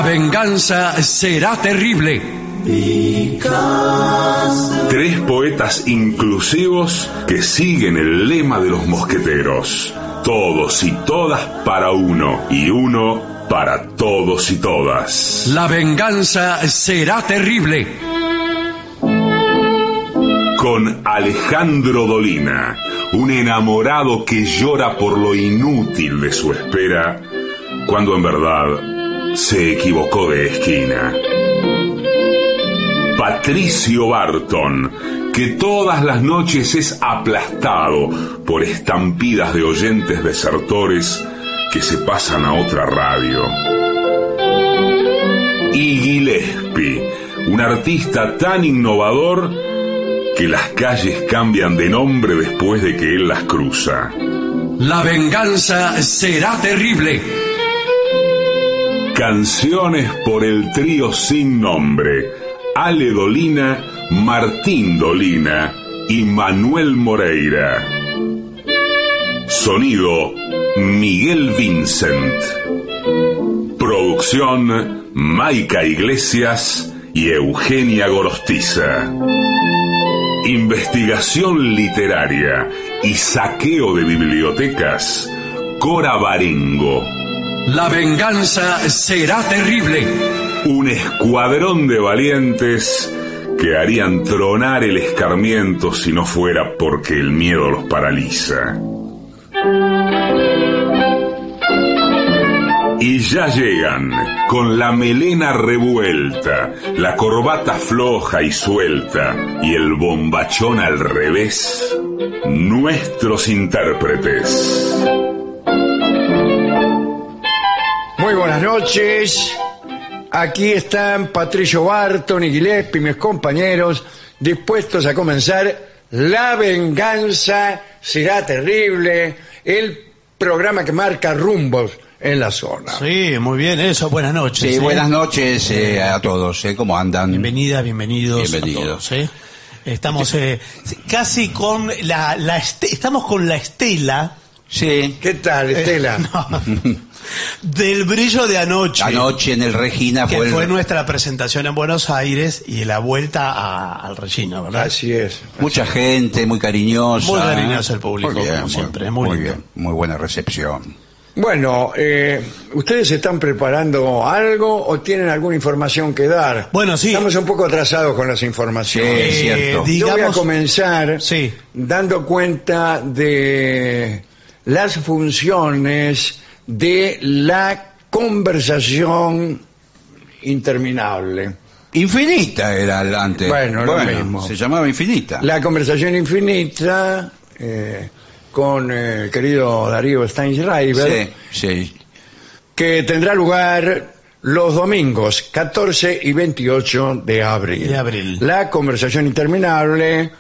venganza será terrible. Tres poetas inclusivos que siguen el lema de los mosqueteros. Todos y todas para uno, y uno para todos y todas. La venganza será terrible. Con Alejandro Dolina, un enamorado que llora por lo inútil de su espera, cuando en verdad se equivocó de esquina. Patricio Barton, que todas las noches es aplastado por estampidas de oyentes desertores que se pasan a otra radio. Y Gillespie, un artista tan innovador que las calles cambian de nombre después de que él las cruza. La venganza será terrible. Canciones por el trío sin nombre: Ale Dolina, Martín Dolina y Manuel Moreira. Sonido: Miguel Vincent. Producción: Maica Iglesias y Eugenia Gorostiza. Investigación literaria y saqueo de bibliotecas: Cora Barengo. La venganza será terrible. Un escuadrón de valientes que harían tronar el escarmiento si no fuera porque el miedo los paraliza. Y ya llegan, con la melena revuelta, la corbata floja y suelta y el bombachón al revés, nuestros intérpretes. Muy buenas noches. Aquí están Patricio Barton y Gillespie, mis compañeros, dispuestos a comenzar La venganza será terrible, el programa que marca rumbos en la zona. Sí, muy bien, eso, buenas noches. Sí, buenas noches a todos, ¿cómo andan? Bienvenidas, bienvenidos. Bienvenidos. A todos, Estamos casi con estamos con la estela. Sí. ¿Qué tal, Estela? Del brillo de anoche. Anoche en el Regina que fue nuestra presentación en Buenos Aires y la vuelta al Regina, ¿verdad? Así es. Mucha gente, muy cariñosa. Muy cariñoso el público, muy bien, como siempre. Muy bien, muy buena recepción. Bueno, ¿ustedes están preparando algo o tienen alguna información que dar? Bueno, sí. Estamos un poco atrasados con las informaciones. Sí, cierto. Yo voy a comenzar sí, dando cuenta de las funciones de la conversación interminable. Infinita era antes. Bueno, lo mismo. Se llamaba Infinita. La conversación infinita con el querido Darío Steinschreiber, sí. que tendrá lugar los domingos 14 y 28 de abril. La conversación interminable.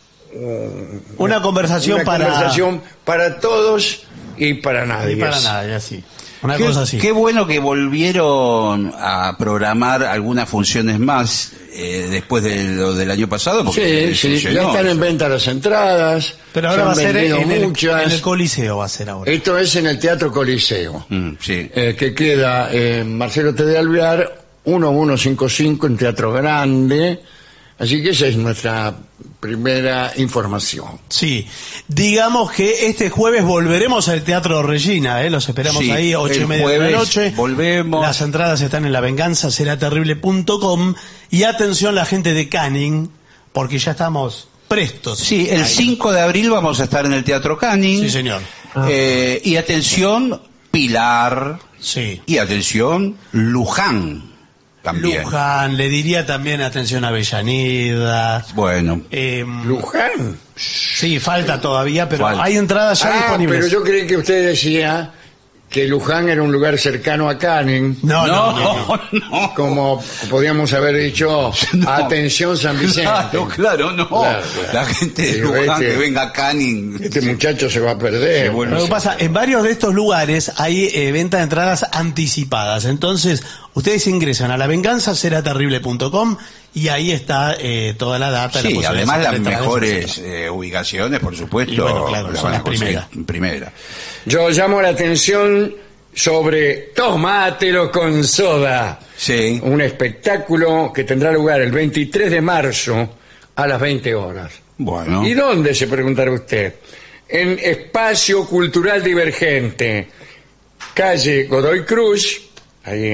Una conversación para todos y para nadie. Y para nadie, así. Una cosa así. Qué bueno que volvieron a programar algunas funciones más después de lo del año pasado. Porque sí, ya están en venta las entradas. Pero ahora va a ser en el Coliseo, va a ser ahora. Esto es en el Teatro Coliseo, que queda en Marcelo T. de Alvear, 1155, en Teatro Grande. Así que esa es nuestra primera información. Sí, digamos que este jueves volveremos al Teatro Regina, los esperamos ahí, 8:30 de la noche. Volvemos. Las entradas están en lavenganzaseraterrible.com. Y atención la gente de Canning, porque ya estamos prestos. Sí, el 5 de abril vamos a estar en el Teatro Canning. Sí, señor. Y atención, Pilar. Sí. Y atención, Luján. También. Luján, le diría también atención a Avellaneda. Bueno. ¿Luján? Sí, falta todavía, pero hay entradas ya disponibles. Pero yo creí que usted decía que Luján era un lugar cercano a Canning. No. Como podríamos haber dicho, atención San Vicente. Claro. La gente de Luján que venga a Canning. Este muchacho se va a perder. Sí, bueno, lo que pasa, en varios de estos lugares hay venta de entradas anticipadas. Entonces, ustedes ingresan a lavenganzaseraterrible.com y ahí está toda la data. Sí, además las mejores ubicaciones, por supuesto. Y bueno, claro, las son van a las conseguir en primera. Yo llamo la atención sobre Tómatelo con soda. Sí. Un espectáculo que tendrá lugar el 23 de marzo a las 20 horas. Bueno. ¿Y dónde, se preguntará usted? En Espacio Cultural Divergente, calle Godoy Cruz, ahí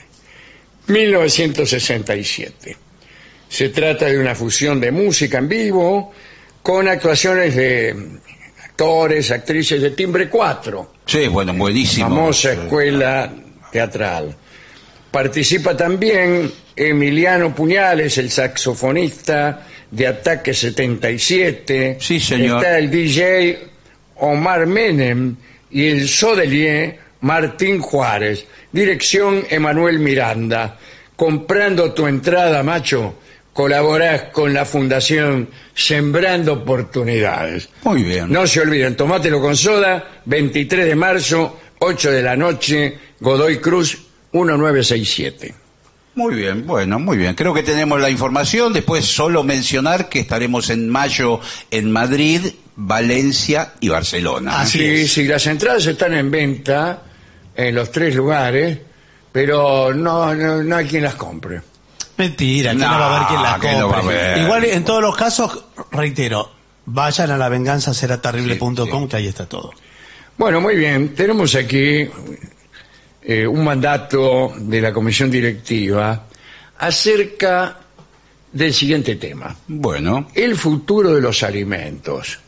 1967. Se trata de una fusión de música en vivo con actuaciones de actores, actrices de Timbre 4. Sí, bueno, buenísimo. Famosa escuela teatral. Participa también Emiliano Puñales, el saxofonista de Ataque 77. Sí, señor. Está el DJ Omar Menem y el sommelier Martín Juárez. Dirección Emanuel Miranda. Comprando tu entrada, macho, colaborás con la Fundación Sembrando Oportunidades. Muy bien. No se olviden, Tómatelo con soda, 23 de marzo, 8 de la noche, Godoy Cruz, 1967. Muy bien, bueno, muy bien. Creo que tenemos la información. Después solo mencionar que estaremos en mayo en Madrid, Valencia y Barcelona. Sí, las entradas están en venta en los 3 lugares, pero no hay quien las compre. Mentira, que no va a haber quien las que no va a compre. haber. Igual, en todos los casos, reitero, vayan a lavenganzaseraterrible.com, Sí. que ahí está todo. Bueno, muy bien. Tenemos aquí un mandato de la comisión directiva acerca del siguiente tema. Bueno. El futuro de los alimentos.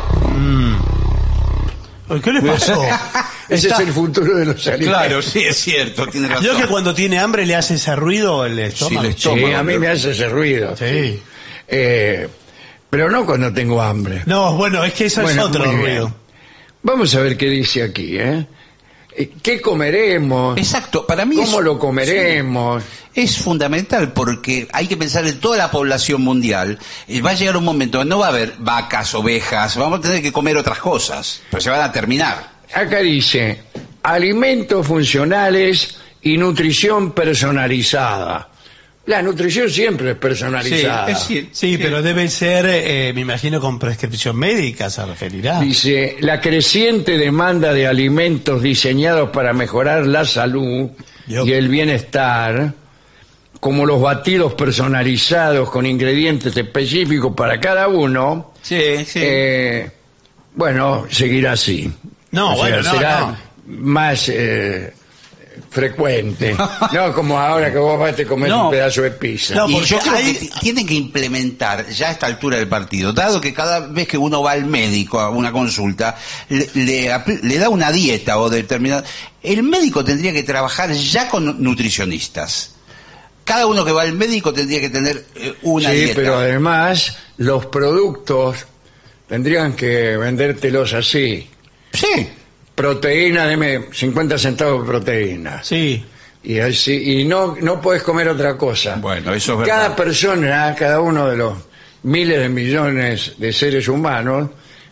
¿Qué le pasó? Ese Está- es el futuro de los alimentos. Claro, sí, es cierto, tiene razón. Yo que cuando tiene hambre le hace ese ruido el estómago. Sí, el estómago. Sí, a mí me hace ese ruido. Sí. Pero no cuando tengo hambre. No, bueno, es que eso Bueno, es otro muy bien. ruido. Vamos a ver qué dice aquí, ¿qué comeremos? Exacto, para mí ¿Cómo lo comeremos? es fundamental porque hay que pensar en toda la población mundial. Va a llegar un momento, no va a haber vacas, ovejas, vamos a tener que comer otras cosas, pero se van a terminar. Acá dice, alimentos funcionales y nutrición personalizada. La nutrición siempre es personalizada. Sí, pero debe ser, me imagino, con prescripción médica, se referirá. Dice, la creciente demanda de alimentos diseñados para mejorar la salud Yo. y el bienestar, como los batidos personalizados con ingredientes específicos para cada uno, Sí. bueno, seguirá así. No, O sea, bueno, no, será no. más frecuente. No como ahora que vos vas a comer No. un pedazo de pizza. No, Y porque yo creo hay- que tienen que implementar ya a esta altura del partido, dado que cada vez que uno va al médico a una consulta, le da una dieta o determinada... El médico tendría que trabajar ya con nutricionistas. Cada uno que va al médico tendría que tener una Sí, dieta. pero además los productos tendrían que vendértelos así. Sí. Proteína, deme 50 centavos de proteína. Sí. Y así, y no podés comer otra cosa. Bueno, eso es Cada verdad. persona, cada uno de los miles de millones de seres humanos,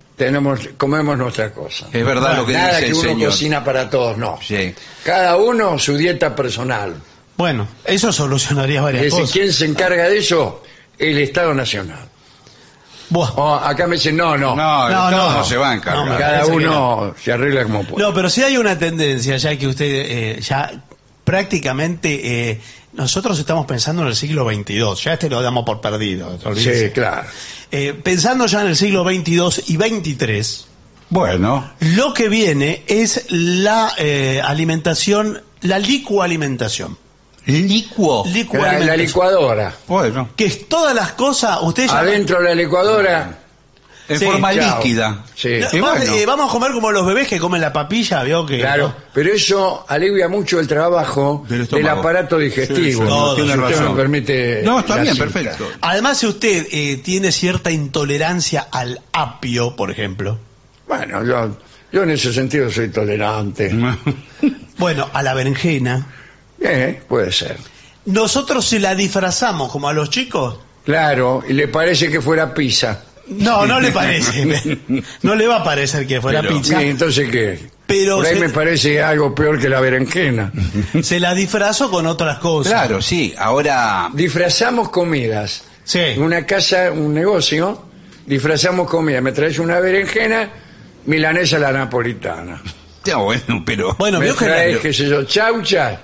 comemos nuestra cosa. Es verdad lo que Nada dice que el uno señor. cocina para todos, no. Sí. Cada uno su dieta personal. Bueno, eso solucionaría Es varias decir, cosas. ¿quién se encarga de eso? El Estado Nacional. Buah. Oh, acá me dicen, no. No, no se va a encargar. No, me Cada parece que uno se arregla como puede. No, pero sí hay una tendencia, ya que usted ya prácticamente nosotros estamos pensando en el siglo XXII, ya lo damos por perdido. olvídese. Sí, claro. Pensando ya en el siglo XXII y XXIII, Bueno. lo que viene es la alimentación, la licualimentación. Licuo. La Licualimentación. licuadora. Bueno. Que es todas las cosas, usted ya... Adentro de la licuadora. En Sí, forma chao. líquida. Sí. Y bueno. Vamos a comer como los bebés que comen la papilla, vio que... Claro, pero eso alivia mucho el trabajo Del del estómago. aparato digestivo. Sí, sí, no, Si tiene usted razón. me permite. No, está la bien, cita. perfecto. Además, si usted tiene cierta intolerancia al apio, por ejemplo, Bueno, yo en ese sentido soy tolerante. bueno, a la berenjena, Puede ser. nosotros si la disfrazamos como a los chicos, Claro, y le parece que fuera pizza. no le parece, no le va a parecer que fuera Pero- pizza, Sí, entonces ¿qué? Pero Por ahí se- me parece algo peor que la berenjena. se la disfrazo con otras cosas. Claro, sí. Ahora, Disfrazamos comidas. Sí. En una casa, un negocio, disfrazamos comida. Me traes una berenjena, milanesa a la napolitana. No, bueno, pero... Bueno, Me vio que traes, qué sé yo, chauchas,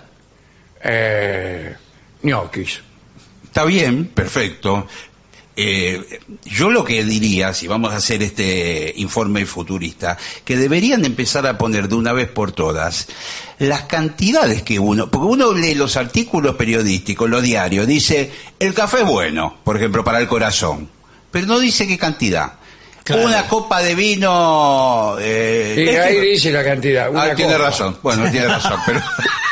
ñoquis. Está bien, perfecto. Yo lo que diría, si vamos a hacer este informe futurista, que deberían empezar a poner de una vez por todas las cantidades que uno... Porque uno lee los artículos periodísticos, los diarios, dice, el café es bueno, por ejemplo, para el corazón, pero no dice qué cantidad. Claro. Una copa de vino... Y ahí dice la cantidad. Una tiene copa. razón, bueno, tiene razón, pero...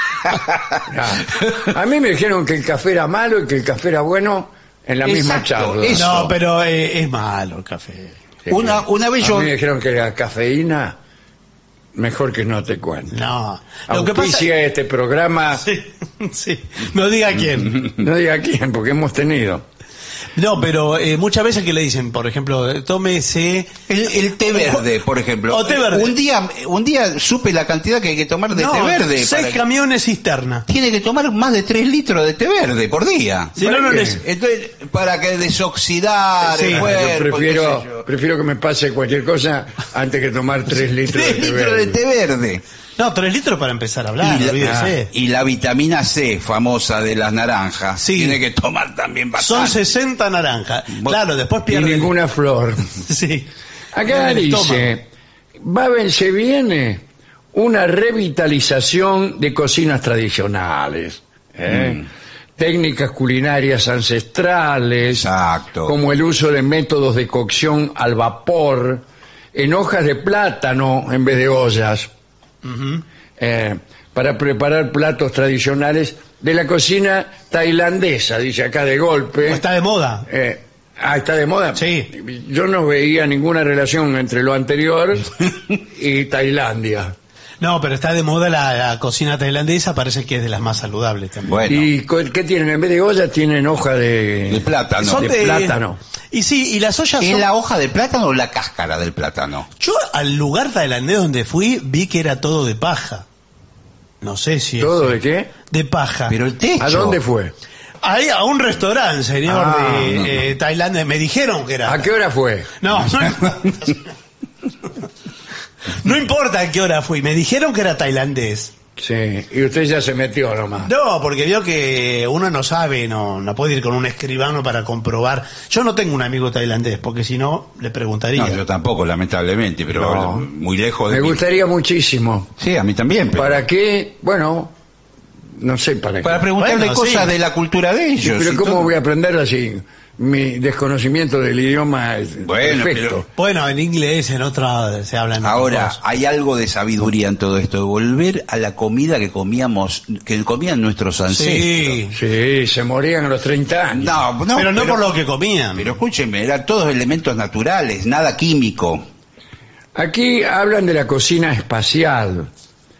A mí me dijeron que el café era malo y que el café era bueno en la misma Exacto, charla. eso. No, pero es malo el café. Sí. Una vez A yo... mí me dijeron que la cafeína, mejor que no te cuento. No. Lo que pasa... Auspicia este programa, Sí, sí. No diga quién. no diga quién, porque hemos tenido. No, pero muchas veces que le dicen, por ejemplo, tómese... El té verde, por ejemplo. O té verde. Un día supe la cantidad que hay que tomar de té verde. 6 camiones cisterna. Tiene que tomar más de 3 litros de té verde por día. Si no, no qué? les... Entonces, para que desoxidar Sí, el yo cuerpo. qué sé yo. Prefiero que me pase cualquier cosa antes que tomar 3 litros de 3 té litros de verde. té verde. No, 3 litros para empezar a hablar, olvídese. Y la vitamina C famosa de las naranjas. Sí. Tiene que tomar también Son bastante. 60 naranjas. Claro, después Y pierde... ninguna flor. Sí. Acá En el dice, se viene una revitalización de cocinas tradicionales, técnicas culinarias ancestrales, Exacto. como el uso de métodos de cocción al vapor, en hojas de plátano en vez de ollas, Ujú. para preparar platos tradicionales de la cocina tailandesa, dice acá de golpe. Está de moda. ¿Está de moda? Sí. Yo no veía ninguna relación entre lo anterior y Tailandia. No, pero está de moda la cocina tailandesa, parece que es de las más saludables también. Bueno, ¿Y qué tienen? En vez de olla tienen hoja de plátano. Son de plátano. Y sí, y las ollas ¿Es son... la hoja de plátano o la cáscara del plátano? Yo al lugar tailandés donde fui vi que era todo de paja. No sé si ¿Todo es... de qué? De paja. Pero el techo. ¿A dónde fue? Ahí a un restaurante, señor, Ah, de Tailandia. Me dijeron que era... ¿A qué hora fue? No, no importa a qué hora fui. Me dijeron que era tailandés. Sí, y usted ya se metió nomás. No, porque vio que uno no sabe, no puede ir con un escribano para comprobar. Yo no tengo un amigo tailandés, porque si no, le preguntaría. No, yo tampoco, lamentablemente, pero No. muy lejos de Me mí. gustaría muchísimo. Sí, a mí también. Pero... ¿Para qué? Bueno, no sé para qué. Para preguntarle Bueno, cosas sí. de la cultura de ellos. Pero y ¿cómo todo. voy a aprender así? Mi desconocimiento del idioma es Bueno, perfecto. Bueno, en inglés, en otra se habla en otras Ahora, cosas. hay algo de sabiduría en todo esto, de volver a la comida que comían nuestros ancestros. Sí, Sí, se morían a los 30 años. No, pero no por lo que comían. Pero escúchenme, eran todos elementos naturales, nada químico. Aquí hablan de la cocina espacial,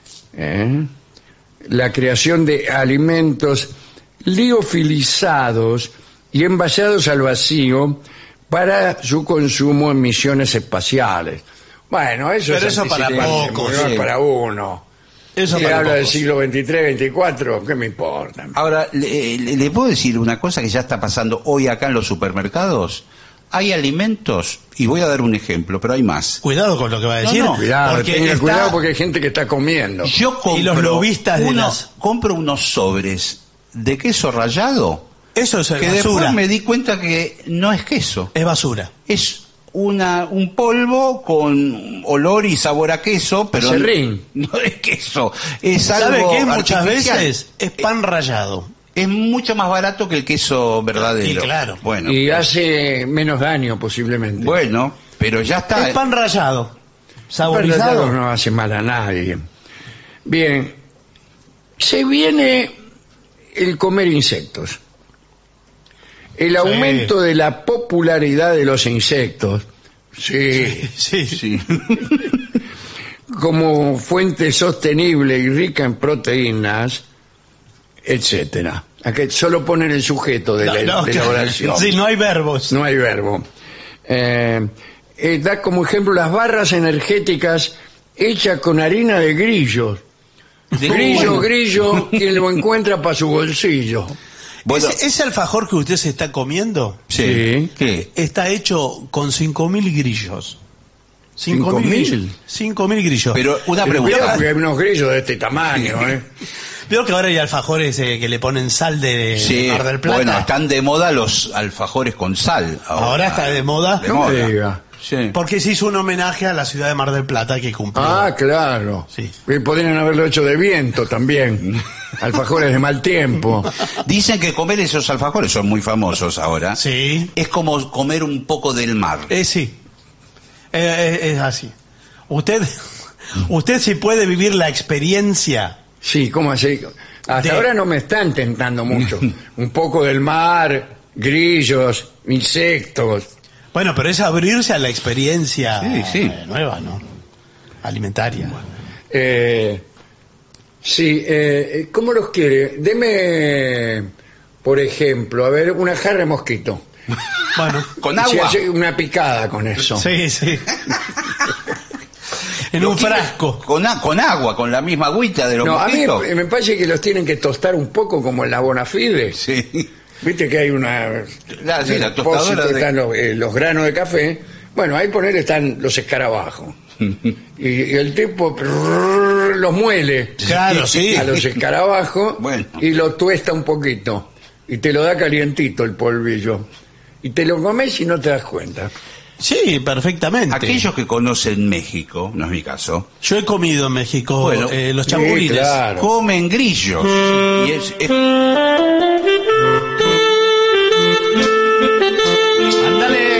la creación de alimentos liofilizados y envasados al vacío para su consumo en misiones espaciales. Bueno, eso Pero es eso para anticipándose, pocos, no es sí. para uno. Eso Si para habla del pocos. siglo XXIII, XXIV, ¿qué me importa? Ahora, le puedo decir una cosa que ya está pasando hoy acá en los supermercados. Hay alimentos, y voy a dar un ejemplo, pero hay más. Cuidado con lo que va a decir. No, Cuidado, porque tenga está- cuidado porque hay gente que está comiendo. Yo compro Y los lobistas de las- compro unos sobres de queso rallado Eso es que basura. después me di cuenta que no es queso, Es basura. es un polvo con olor y sabor a queso, pero Acerrín. no es queso, es ¿Sabe algo qué? Muchas artificial. veces es pan rallado. Es mucho más barato que el queso verdadero. Y claro. Bueno, Y hace menos daño posiblemente. bueno, pero ya está. Es pan rallado. Rallado Saborizado. no hace mal a nadie. Bien, se viene el comer insectos. El aumento de la popularidad de los insectos, sí, Sí. Sí. como fuente sostenible y rica en proteínas, etcétera. Aquí solo ponen el sujeto de la oración. Sí, no hay verbos. No hay verbo. Da como ejemplo las barras energéticas hechas con harina de grillos. Grillo, grillo, quien lo encuentra para su bolsillo. Bueno, ¿Ese alfajor que usted se está comiendo sí. Sí. ¿Qué? está hecho con 5.000 grillos? 5.000. 5.000 grillos. Pero una Pero pregunta. cuidado, porque hay unos grillos de este tamaño, ¿eh? Veo que ahora hay alfajores que le ponen sal de Sí, Mar del Plata. bueno, están de moda los alfajores con sal. Ahora está de moda. De No me moda. diga. Sí. Porque se hizo un homenaje a la ciudad de Mar del Plata que cumplió. Ah, claro. Sí. Podrían haberlo hecho de viento también. Alfajores de mal tiempo. Dicen que comer esos alfajores, son muy famosos ahora, Sí. es como comer un poco del mar. Sí. Es así. Usted sí puede vivir la experiencia. Sí, ¿cómo así? Hasta De- ahora no me están tentando mucho. Un poco del mar, grillos, insectos. Bueno, pero es abrirse a la experiencia Sí. nueva, ¿no? Alimentaria. Sí, ¿cómo los quiere? Deme, por ejemplo, a ver, una jarra de mosquito. Bueno, Con Y se agua. hace una picada con eso. sí. En un frasco. Con agua, con la misma agüita de los No, a mí mosquitos. me parece que los tienen que tostar un poco como en la Bonafide. Sí. Viste que hay una... Sí, la depósito, tostadora de... están los granos de café. Bueno, ahí poner están los escarabajos. Y el tipo los muele Claro, sí. a los escarabajos Bueno. y lo tuesta un poquito. Y te lo da calientito el polvillo. Y te lo comes y no te das cuenta. Sí, perfectamente. Aquellos que conocen México, no es mi caso, Yo he comido en México Bueno, los sí, chapulines. claro. comen grillos. Y Ándale.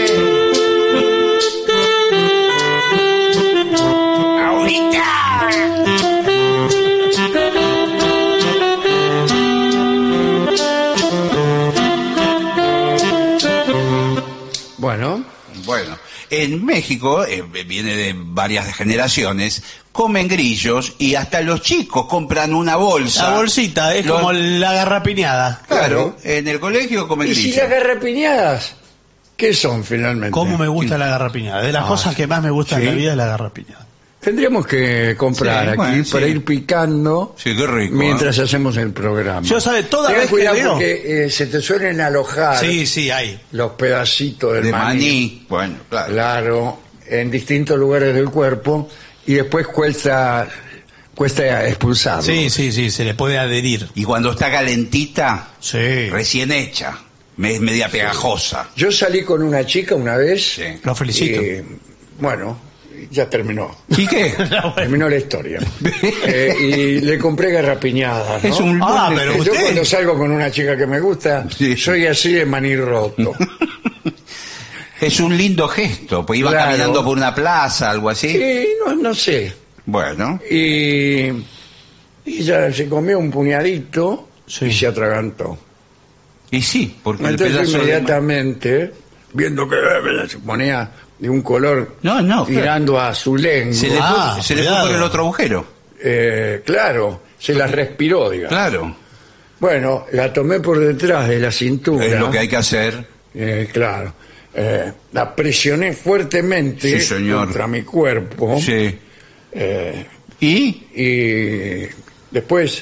Bueno, Bueno, en México, viene de varias generaciones, comen grillos y hasta los chicos compran una bolsa. La bolsita es Los- como la garrapiñada. Claro, en el colegio comen ¿y si grillos. las garrapiñadas? ¿Qué son finalmente? ¿Cómo me gusta la garrapiñada? De las cosas que más me gustan en la sí. vida es la garrapiñada. Tendríamos que comprar Sí, aquí bueno, para sí. ir picando Sí, qué rico. mientras hacemos el programa. Yo sabe, toda Ten vez que cuidado veo... porque se te suelen alojar Sí, hay. los pedacitos del de maní. maní. Bueno, claro. Claro, en distintos lugares del cuerpo y después cuesta expulsarlo. Sí, se le puede adherir. Y cuando está calentita, Sí. recién hecha, media pegajosa. Yo salí con una chica una vez. Sí. Lo felicito. Y, bueno, ya terminó. ¿Y qué? Terminó la historia. Y le compré garrapiñadas, ¿no? Es un Ah, lunes. pero Yo usted- cuando salgo con una chica que me gusta, Sí. soy así de maní roto. Es un lindo gesto, pues iba Claro. caminando por una plaza, algo así. Sí, no sé. Bueno, Y ella se comió un puñadito Sí. y se atragantó. y sí, porque el Entonces pedazo de... inmediatamente, viendo que se ponía de un color No, claro. tirando a su lengua, Se le fue cuidado. por el otro agujero. claro, se la respiró, digamos. Claro, Bueno, la tomé por detrás de la cintura. es lo que hay que hacer. Claro. La presioné fuertemente Sí, señor. contra mi cuerpo. Sí. eh, ¿Y? y después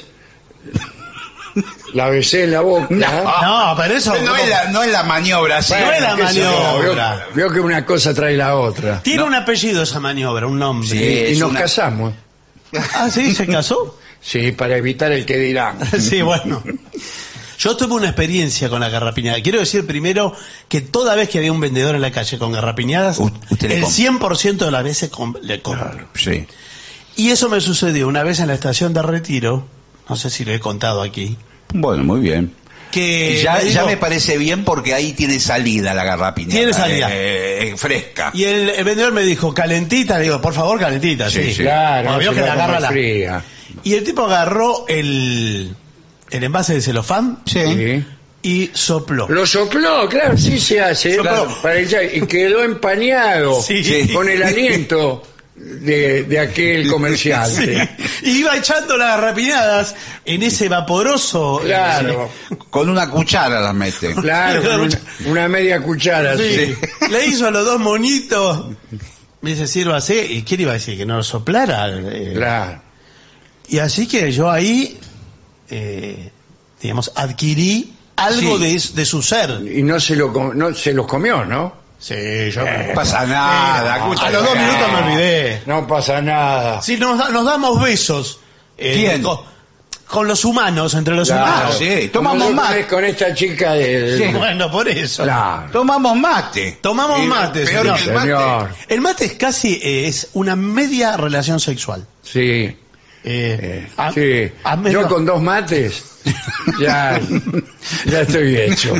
la besé en la boca. No, pero eso... No es la maniobra, sí. No es la qué sé yo, maniobra. veo que una cosa trae la otra. Tiene un apellido esa maniobra, un nombre. Sí. Y es nos una- casamos. Ah, sí, se casó. Sí, para evitar el que dirán. Sí, bueno. Yo tuve una experiencia con la garrapiñada. Quiero decir primero que toda vez que había un vendedor en la calle con garrapiñadas, Usted le el compra. 100% de las veces le compro. Sí. Y eso me sucedió una vez en la estación de Retiro, no sé si lo he contado aquí, Bueno, muy bien. que Ya, me dijo- ya me parece bien porque ahí tiene salida la garrapiñada. Tiene salida. Fresca. Y el vendedor me dijo, calentita, le digo, por favor, calentita, sí. Sí, sí. Claro, Bueno, vio se que la la agarra come la... fría. Y el tipo agarró el envase de celofán Sí. y sopló. Lo sopló, claro, sí se hace. Sopló. Para ella, y quedó empañado Sí. con el aliento de aquel comerciante. Sí. Y iba echando las garrapiñadas en ese vaporoso... Claro, Con una cuchara las mete. claro, con una media cuchara. Sí. Sí. Le hizo a los dos monitos. Me dice, sírvase. ¿Y quién iba a decir? Que no lo soplara. Claro. Y así que yo ahí, digamos, adquirí algo Sí. de su ser. Y no se los comió, ¿no? Sí, yo... No pasa nada. A los 2 minutos me olvidé. No pasa nada. Sí, nos damos besos. ¿Quién? Con los humanos, entre los Claro. humanos. Sí, tomamos Como mate. con esta chica de... Sí. Bueno, por eso. Claro. Tomamos mate. Tomamos Y mate, peor señor. que el mate. Señor. El mate es casi es una media relación sexual. Sí. Sí. menos- Yo con 2 mates ya estoy hecho.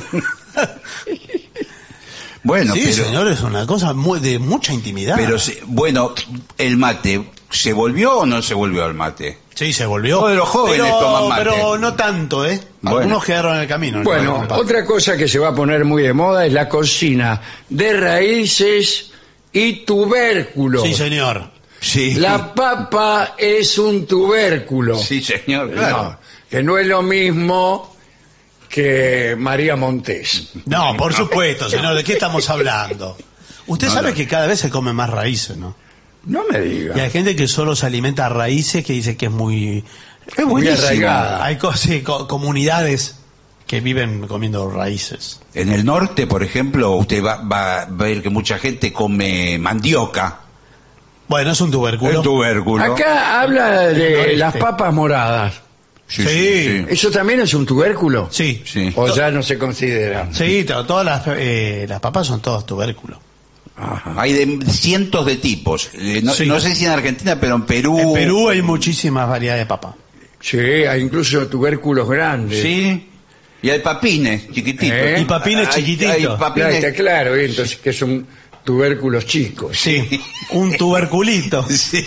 Bueno, sí, pero, señor, es una cosa de mucha intimidad. bueno, el mate, ¿se volvió o no se volvió al mate? Sí, se volvió. Todos los jóvenes toman mate. Pero no tanto, ¿eh? Bueno. Algunos quedaron en el camino. Bueno, otra cosa que se va a poner muy de moda es la cocina de raíces y tubérculos. Sí, señor. Sí. La papa es un tubérculo. Sí, señor, claro. No, que no es lo mismo que María Montés. No, por supuesto, señor. ¿De qué estamos hablando? Usted sabe que cada vez se comen más raíces, ¿no? No me Y diga. hay gente que solo se alimenta a raíces que dice que es muy... Es muy arraigada. Hay comunidades que viven comiendo raíces. En el norte, por ejemplo, usted va a ver que mucha gente come mandioca. Bueno, es un tubérculo. El tubérculo. Acá habla de Noreste. las papas moradas. Sí. ¿Eso también es un tubérculo? Sí. Sí. ¿O ya no se considera? Sí, todas las papas son todos tubérculos. Ajá. Hay de cientos de tipos. No, Sí. no sé si en Argentina, pero en Perú. En Perú hay muchísimas variedades de papa. Sí, hay incluso tubérculos grandes. Sí. Y hay papines chiquititos. ¿Eh? Y papines Hay chiquititos. papines- Claro, está claro, entonces que son tubérculos chicos. Sí, un tuberculito. Sí.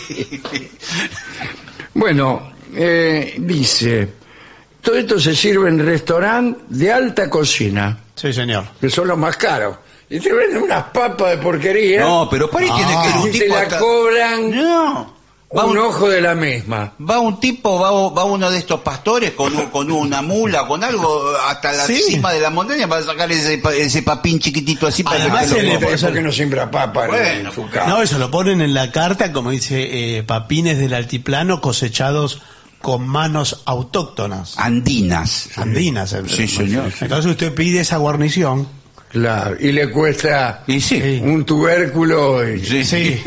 Bueno, dice, todo esto se sirve en restaurante de alta cocina, Sí, señor. que son los más caros. Y te venden unas papas de porquería No, pero por ahí tiene que ir un y te tipo. la hasta- cobran No. Va un un, ojo de la misma. va un tipo, va uno de estos pastores con una mula, con algo, hasta la Sí. cima de la montaña para sacar ese papín chiquitito así para Además, que te se lo le- comas. ¿Por qué no siembra papa en Bueno, su casa? No, eso lo ponen en la carta, como dice, papines del altiplano cosechados con manos autóctonas, Andinas. andinas. Sí, señor. Entonces usted pide esa guarnición. Claro, y le cuesta Y sí. Sí. un tubérculo. Sí. Sí.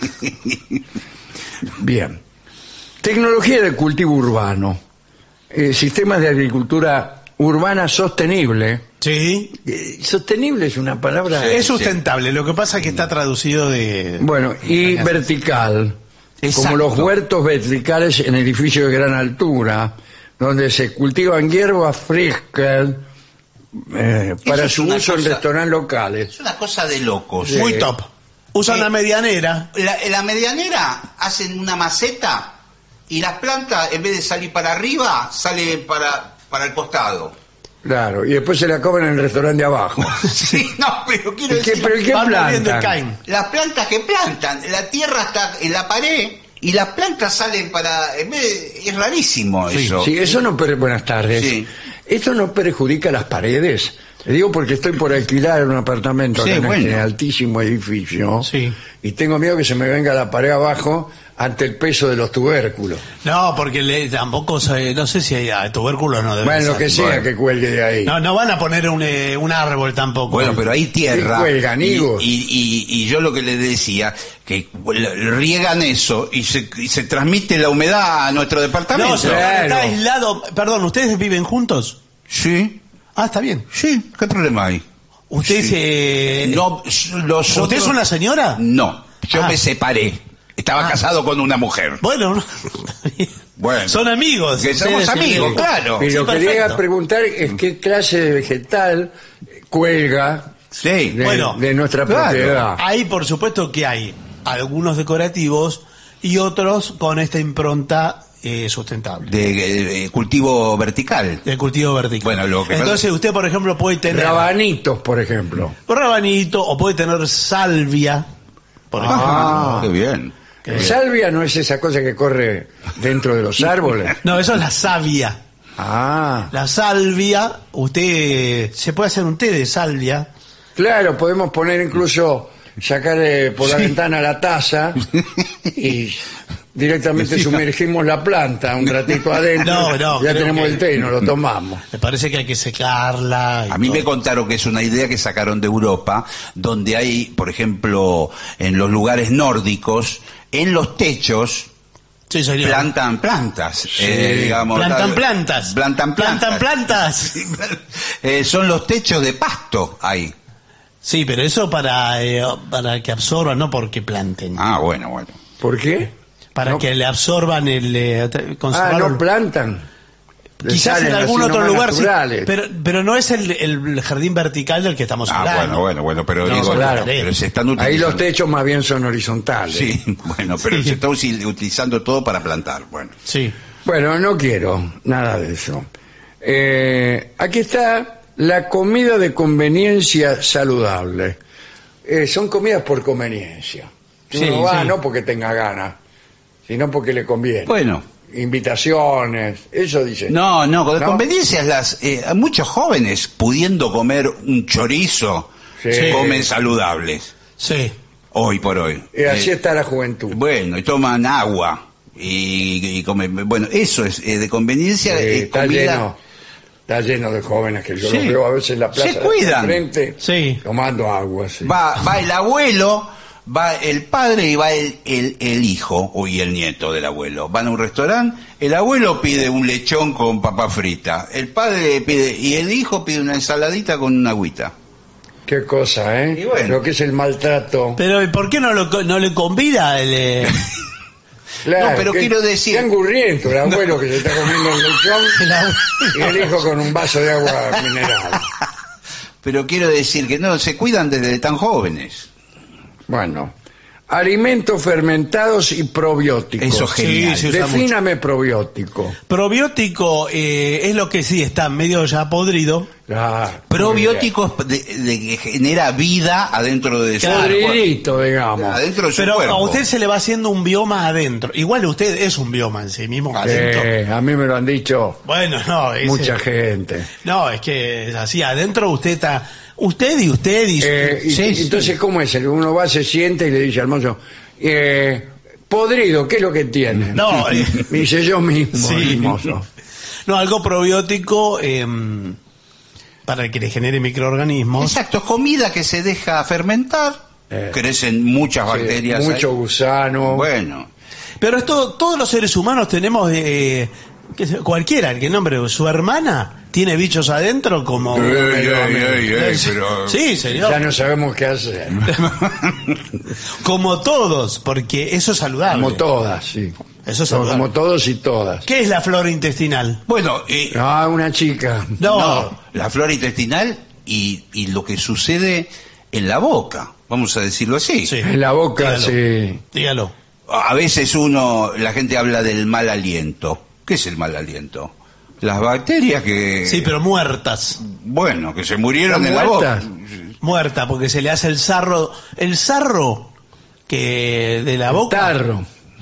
Bien. Tecnología de cultivo urbano. Sistemas de agricultura urbana sostenible. Sí. Sostenible es una palabra... Es sustentable. Lo que pasa es que está traducido de... Bueno, y vertical. Exacto. Como los huertos verticales en edificios de gran altura, donde se cultivan hierbas frescas para es su una uso en cosa- restaurantes locales. Es una cosa de locos. Sí. Muy top. Usan Sí. la medianera. En la medianera hacen una maceta y las plantas, en vez de salir para arriba, salen para el costado. Claro, y después se la comen en el restaurante de abajo. Sí, no, pero quiero ¿Y qué, decir, pero qué Van moviendo y plantan? caen. las plantas que plantan, la tierra está en la pared y las plantas salen para... En vez es rarísimo eso. Sí, eso no buenas tardes. Sí. Esto no perjudica las paredes. Le digo porque estoy por alquilar un apartamento Sí, acá en bueno. este altísimo edificio. Sí. Y tengo miedo que se me venga la pared abajo ante el peso de los tubérculos. No, porque tampoco no sé si hay tubérculos no deben Bueno, lo ser. que sea Bueno. que cuelgue de ahí. No van a poner un árbol tampoco. Bueno, pero hay tierra. Sí, cuelgan, higos. Y yo lo que le decía, que riegan eso y se transmite la humedad a nuestro departamento. No, señor, Claro. está aislado. Perdón, ¿ustedes viven juntos? Sí, Ah, está bien. sí, ¿qué problema hay? ¿Usted Sí. No, los ¿Usted es otros- una señora? No, yo Ah. me separé. Estaba casado con una mujer. Bueno, no. Bueno. Son amigos. Que somos Ustedes, amigos, claro. Y Sí, lo que perfecto. quería preguntar es qué clase de vegetal cuelga Sí. de, Bueno, de nuestra claro. propiedad. Hay, por supuesto que hay algunos decorativos y otros con esta impronta sustentable. De cultivo vertical. De cultivo vertical. Bueno, lo que Entonces usted, por ejemplo, puede tener Rabanitos, por ejemplo. rabanito o puede tener salvia, por ejemplo. Ah. Qué bien. Salvia no es esa cosa que corre dentro de los árboles. No, eso es la savia. Ah, La salvia, usted se puede hacer un té de salvia. claro, podemos poner incluso, sacar por la ventana la taza y directamente sumergimos la planta un ratito adentro, No, ya creo tenemos que- el té y nos lo tomamos. Me parece que hay que secarla. y A mí me todo. contaron que es una idea que sacaron de Europa, donde hay, por ejemplo, en los lugares nórdicos, en los techos, Sí, señor. plantan plantas, digamos. Plantan plantas. Plantan plantas. Plantan plantas. Son los techos de pasto ahí. Sí, pero eso para que absorban, no porque planten. Ah, bueno. ¿Por qué? Para no. que le absorban conservar No plantan. quizás Salen en algún así otro nomás lugar sí, naturales. pero no es el jardín vertical del que estamos hablando. Bueno, pero No, digo, claro. pero se están utilizando. Ahí los techos más bien son horizontales. Sí, bueno, pero Sí. se está utilizando todo para plantar, bueno. Sí. Bueno, no quiero nada de eso. Aquí está la comida de conveniencia saludable. Son comidas por conveniencia. Si Sí, uno va sí. no porque tenga ganas, sino porque le conviene. Bueno, Invitaciones, eso dice. no, con ¿No? conveniencias muchos jóvenes pudiendo comer un chorizo Sí. comen saludables, Sí. hoy por hoy. Así está la juventud. Bueno, y toman agua y comen, bueno, eso es de conveniencia, comida. Está lleno de jóvenes que yo Sí. los veo a veces en la plaza Se cuidan. de frente Sí. tomando agua. Sí. Va el abuelo, va el padre y va el hijo y el nieto del abuelo. Van a un restaurante, el abuelo pide un lechón con papa frita, el padre pide y el hijo pide una ensaladita con una agüita. Qué cosa, ¿eh? Y bueno. Lo que es el maltrato. Pero ¿y por qué no le convida Claro, No, pero quiero decir- Qué angurriento el abuelo que se está comiendo el lechón y el hijo con un vaso de agua mineral. Pero quiero decir que no, se cuidan desde tan jóvenes. Bueno, alimentos fermentados y probióticos. Eso es genial. Sí, se usa Defíname probiótico. Probiótico es lo que sí está medio ya podrido. Ah, Probióticos de que genera vida adentro de su Claro. cuerpo. podridito, digamos. Adentro de su Pero cuerpo. a usted se le va haciendo un bioma adentro. Igual usted es un bioma en sí mismo adentro. A mí me lo han dicho Bueno, no, mucha gente. no, es que es así, adentro usted está, usted y sí, sí. Entonces, ¿cómo es? Uno va, se siente y le dice al mozo, podrido, ¿qué es lo que tiene? No, Me dice yo mismo, sí. el mozo. No, algo probiótico para que le genere microorganismos. Exacto, comida que se deja fermentar, crecen muchas bacterias. Mucho ahí. gusano. Bueno, Pero esto, todos los seres humanos tenemos, cualquiera, el que nombre, su hermana tiene bichos adentro como... pero... Sí, señor. Ya no sabemos qué hacer. Como todos, porque eso es saludable. Como todas, sí. Eso es saludable. Como todos y todas. ¿Qué es la flora intestinal? Bueno, Ah, una chica. No, la flora intestinal y lo que sucede en la boca, vamos a decirlo así. Sí. En la boca, Dígalo. sí. Dígalo. A veces la gente habla del mal aliento. ¿Qué es el mal aliento? Las bacterias que... Sí, pero muertas. Bueno, que se murieron ¿Están en la boca. muertas? Muerta, porque se le hace el sarro que de la boca Tarro.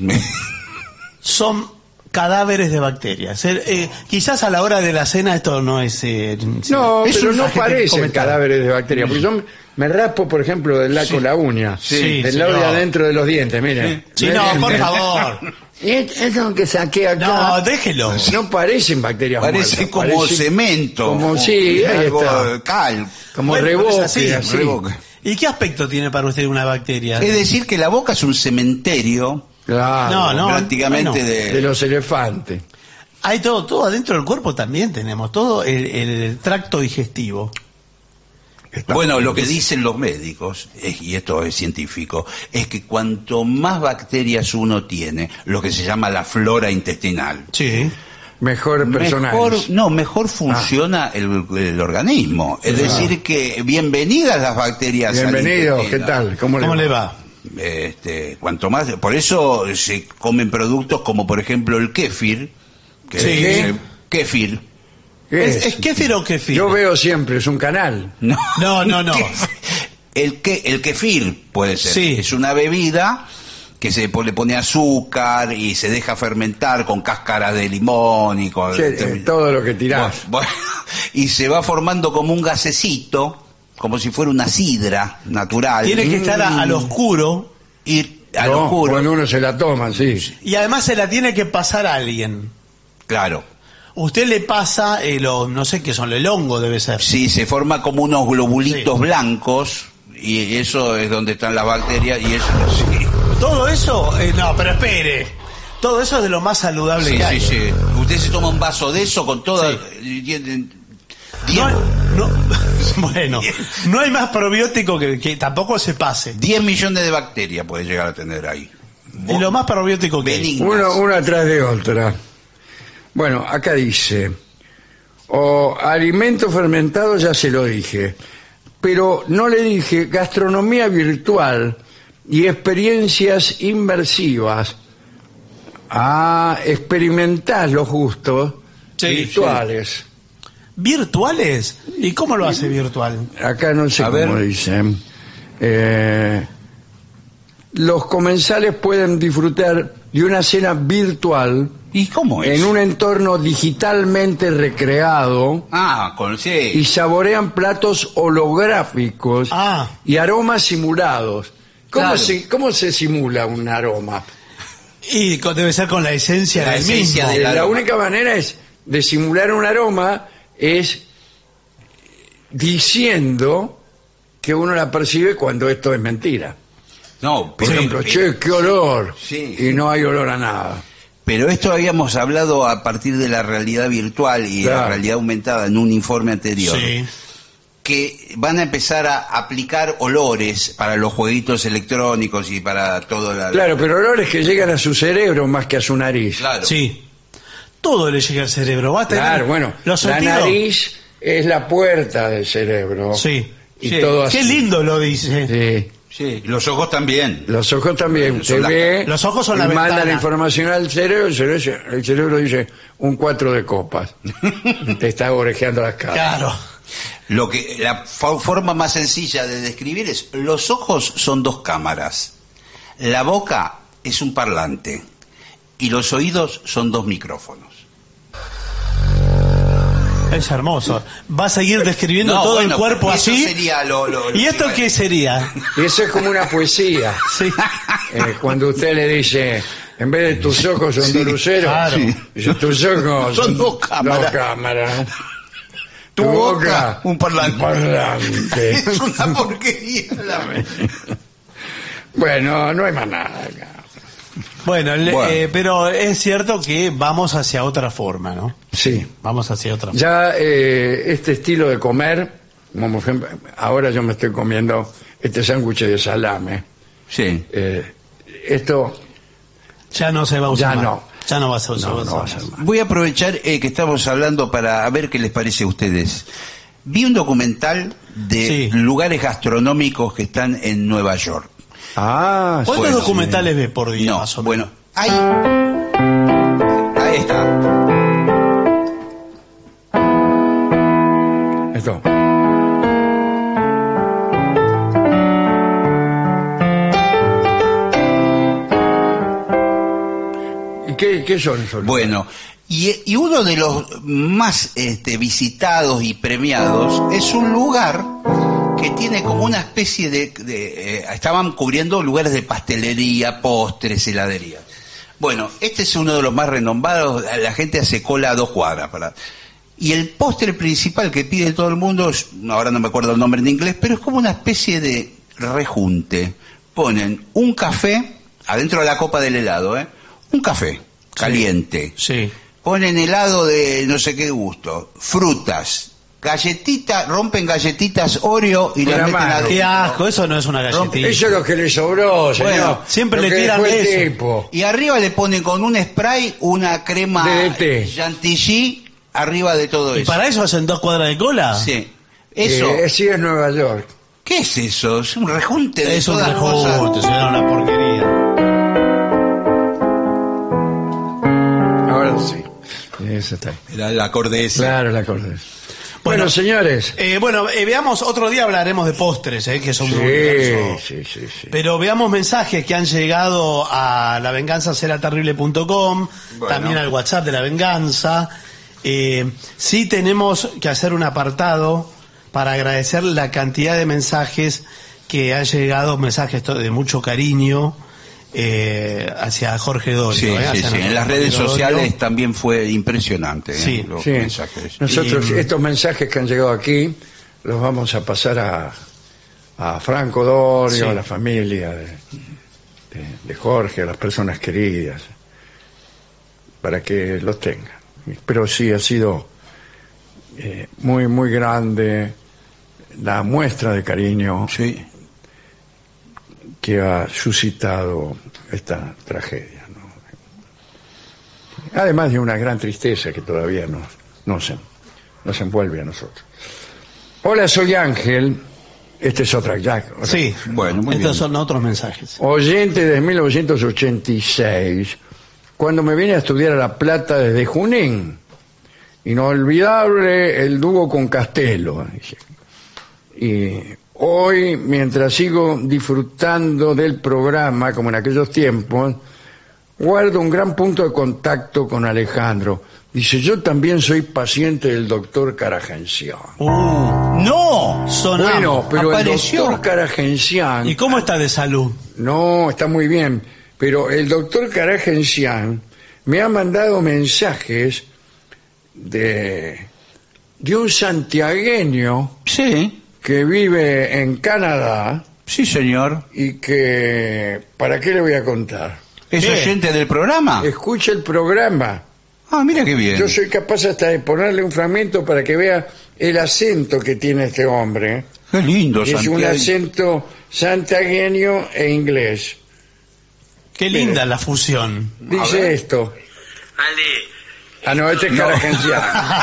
son cadáveres de bacterias. Quizás a la hora de la cena esto no es... No, es pero un no agente parecen comentario. cadáveres de bacterias. Porque yo me raspo, por ejemplo, del lado con la uña. Sí, del lado de señor. adentro de los dientes, mire. Sí, no, por favor. Eso que saqué acá. No, déjelo. No parecen bacterias Parece muertas, como parece cemento. como sí, ahí algo está. cal. como Bueno, pero reboque, es así, así. Reboque. ¿Y qué aspecto tiene para usted una bacteria? Es decir, que la boca es un cementerio Claro, No, prácticamente bueno, de los elefantes. Hay todo adentro del cuerpo también tenemos, todo el tracto digestivo. Bueno, lo que dicen los médicos, y esto es científico, es que cuanto más bacterias uno tiene, lo que se llama la flora intestinal, Sí. Mejor personal. mejor funciona el organismo. Es decir, que bienvenidas las bacterias. al Bienvenido, ¿qué intestino. tal? ¿Cómo ¿Cómo le va? Cuanto más, por eso se comen productos como por ejemplo el kéfir, que Sí. es kéfir. ¿Qué ¿Es kéfir o kéfir? Yo veo siempre, es un canal. No, No. El kéfir puede ser. Sí. Es una bebida que le pone azúcar y se deja fermentar con cáscara de limón y con Sí, todo lo que tirás. Bueno, y se va formando como un gasecito, como si fuera una sidra natural. Tiene que estar al oscuro. Y a lo juro. Cuando uno se la toma, sí. Y además se la tiene que pasar a alguien. Claro. Usted le pasa, no sé qué son, el hongo debe ser. Sí, se forma como unos globulitos Sí. blancos y eso es donde están las bacterias y eso sí. Todo eso, no, pero espere. Todo eso es de lo más saludable Sí, que hay. sí. Usted se toma un vaso de eso con toda... Bueno, no hay más probiótico que tampoco se pase. 10 millones de bacterias puede llegar a tener ahí. Y lo más probiótico que hay. Benignas. Una atrás de otra. Bueno, acá dice, alimento fermentado, ya se lo dije, pero no le dije gastronomía virtual y experiencias inmersivas. Experimentás los gustos virtuales. ¿Virtuales? ¿Y cómo lo hace virtual? Acá no sé cómo dicen. Los comensales pueden disfrutar de una cena virtual. ¿Y cómo es? En un entorno digitalmente recreado. Sí. Y saborean platos holográficos y aromas simulados. ¿Cómo se simula un aroma? Y debe ser con la esencia del mismo. La única manera de simular un aroma es diciendo que uno la percibe cuando esto es mentira. No, por ejemplo, che, qué olor. Sí. Y no hay olor a nada. Pero esto habíamos hablado a partir de la realidad virtual y la realidad aumentada en un informe anterior. Sí. Que van a empezar a aplicar olores para los jueguitos electrónicos y para todo Claro, pero olores que llegan a su cerebro más que a su nariz. Claro. Sí. Todo le llega al cerebro. Va a tener Claro, bueno, los la sentidos. nariz es la puerta del cerebro. Sí. Y todo así. Qué lindo lo dice. Sí. Sí, los ojos también. Los ojos también. Son Los ojos son la manda ventana. la información al cerebro, el cerebro dice un 4 de copas. Te está orejeando las caras. Claro. La forma más sencilla de describir es: los ojos son 2 cámaras, la boca es un parlante y los oídos son 2 micrófonos. Es hermoso. Va a seguir describiendo todo el cuerpo eso así. Sería ¿Y esto qué sería? Y eso es como una poesía. Sí. Cuando usted le dice, en vez de tus ojos son 2 luceros, claro. dice, tus ojos Son 2 cámaras. 2 cámaras. Tu boca, un parlante. Un parlante. Es una porquería. Bueno, no hay más nada acá. Bueno, pero es cierto que vamos hacia otra forma, ¿no? Sí. Vamos hacia otra forma. Ya este estilo de comer, como por ejemplo, ahora yo me estoy comiendo este sándwich de salame. Sí. Esto Ya no se va a usar ya más. no. Ya no va a ser No va a ser más. Voy a aprovechar que estamos hablando para ver qué les parece a ustedes. Vi un documental de lugares gastronómicos que están en Nueva York. ¿Cuántos bueno, documentales ve por día, No, más o menos? bueno, ahí está. Esto. ¿Y qué son esos? Bueno, y uno de los más visitados y premiados es un lugar que tiene como una especie de estaban cubriendo lugares de pastelería, postres, heladería. Bueno, este es uno de los más renombrados, la gente hace cola a 2 cuadras y el postre principal que pide todo el mundo, ahora no me acuerdo el nombre en inglés, pero es como una especie de rejunte. Ponen un café adentro de la copa del helado, un café caliente. Sí. Ponen helado de no sé qué gusto, frutas, galletitas, rompen galletitas Oreo y las meten adentro. Qué asco, eso no es una galletita. Eso es lo que le sobró, señor. Bueno, siempre Lo le que tiran dejó el eso. tipo. Y arriba le ponen con un spray una crema DDT. chantilly arriba de todo ¿Y eso. para eso hacen 2 cuadras de cola? Sí. Eso. Sí, es Nueva York. ¿Qué es eso? Es un rejunte de Es un todas cosas. rejunte, señor, una porquería. Ahora sí. Eso está ahí. Era el acorde ese. Claro, la acordé. Bueno, Bueno, señores. Veamos, otro día hablaremos de postres, que son un universo. Sí. Pero veamos mensajes que han llegado a lavenganzaseraterrible.com, también al WhatsApp de La Venganza. Sí tenemos que hacer un apartado para agradecer la cantidad de mensajes que han llegado, mensajes de mucho cariño, hacia Jorge Dorio. Sí, hacia sí. En las Jorge redes Dorio. sociales también fue impresionante. Sí. Los Sí. mensajes. Nosotros estos mensajes que han llegado aquí los vamos a pasar a Franco Dorio, Sí. a la familia de Jorge, a las personas queridas, para que los tengan. Pero sí, ha sido muy, muy grande la muestra de cariño Sí. que ha suscitado esta tragedia, ¿no? Además de una gran tristeza que todavía nos envuelve a nosotros. Hola, soy Ángel. Este es otra Jack. Sí, Bueno, muy estos bien. son otros mensajes. Oyente de 1986, cuando me vine a estudiar a La Plata desde Junín. Inolvidable el dúo con Castelo. Dice. Y hoy, mientras sigo disfrutando del programa, como en aquellos tiempos, guardo un gran punto de contacto con Alejandro. Dice, yo también soy paciente del doctor Karagencián. ¡No! Sonamos. Bueno, pero apareció. el doctor Karagencián... ¿Y cómo está de salud? No, está muy bien, pero el doctor Karagencián me ha mandado mensajes de un santiagueño Sí, que vive en Canadá sí, señor. y que... ¿Para qué le voy a contar? ¿Es ¿Qué? oyente del programa? Escucha el programa. Ah, mira qué bien. Yo soy capaz hasta de ponerle un fragmento para que vea el acento que tiene este hombre. Qué lindo, Es un Santiago. acento santiagueño e inglés. Qué linda la fusión. Dice esto. Ale, Ah, no, este es Karagencián.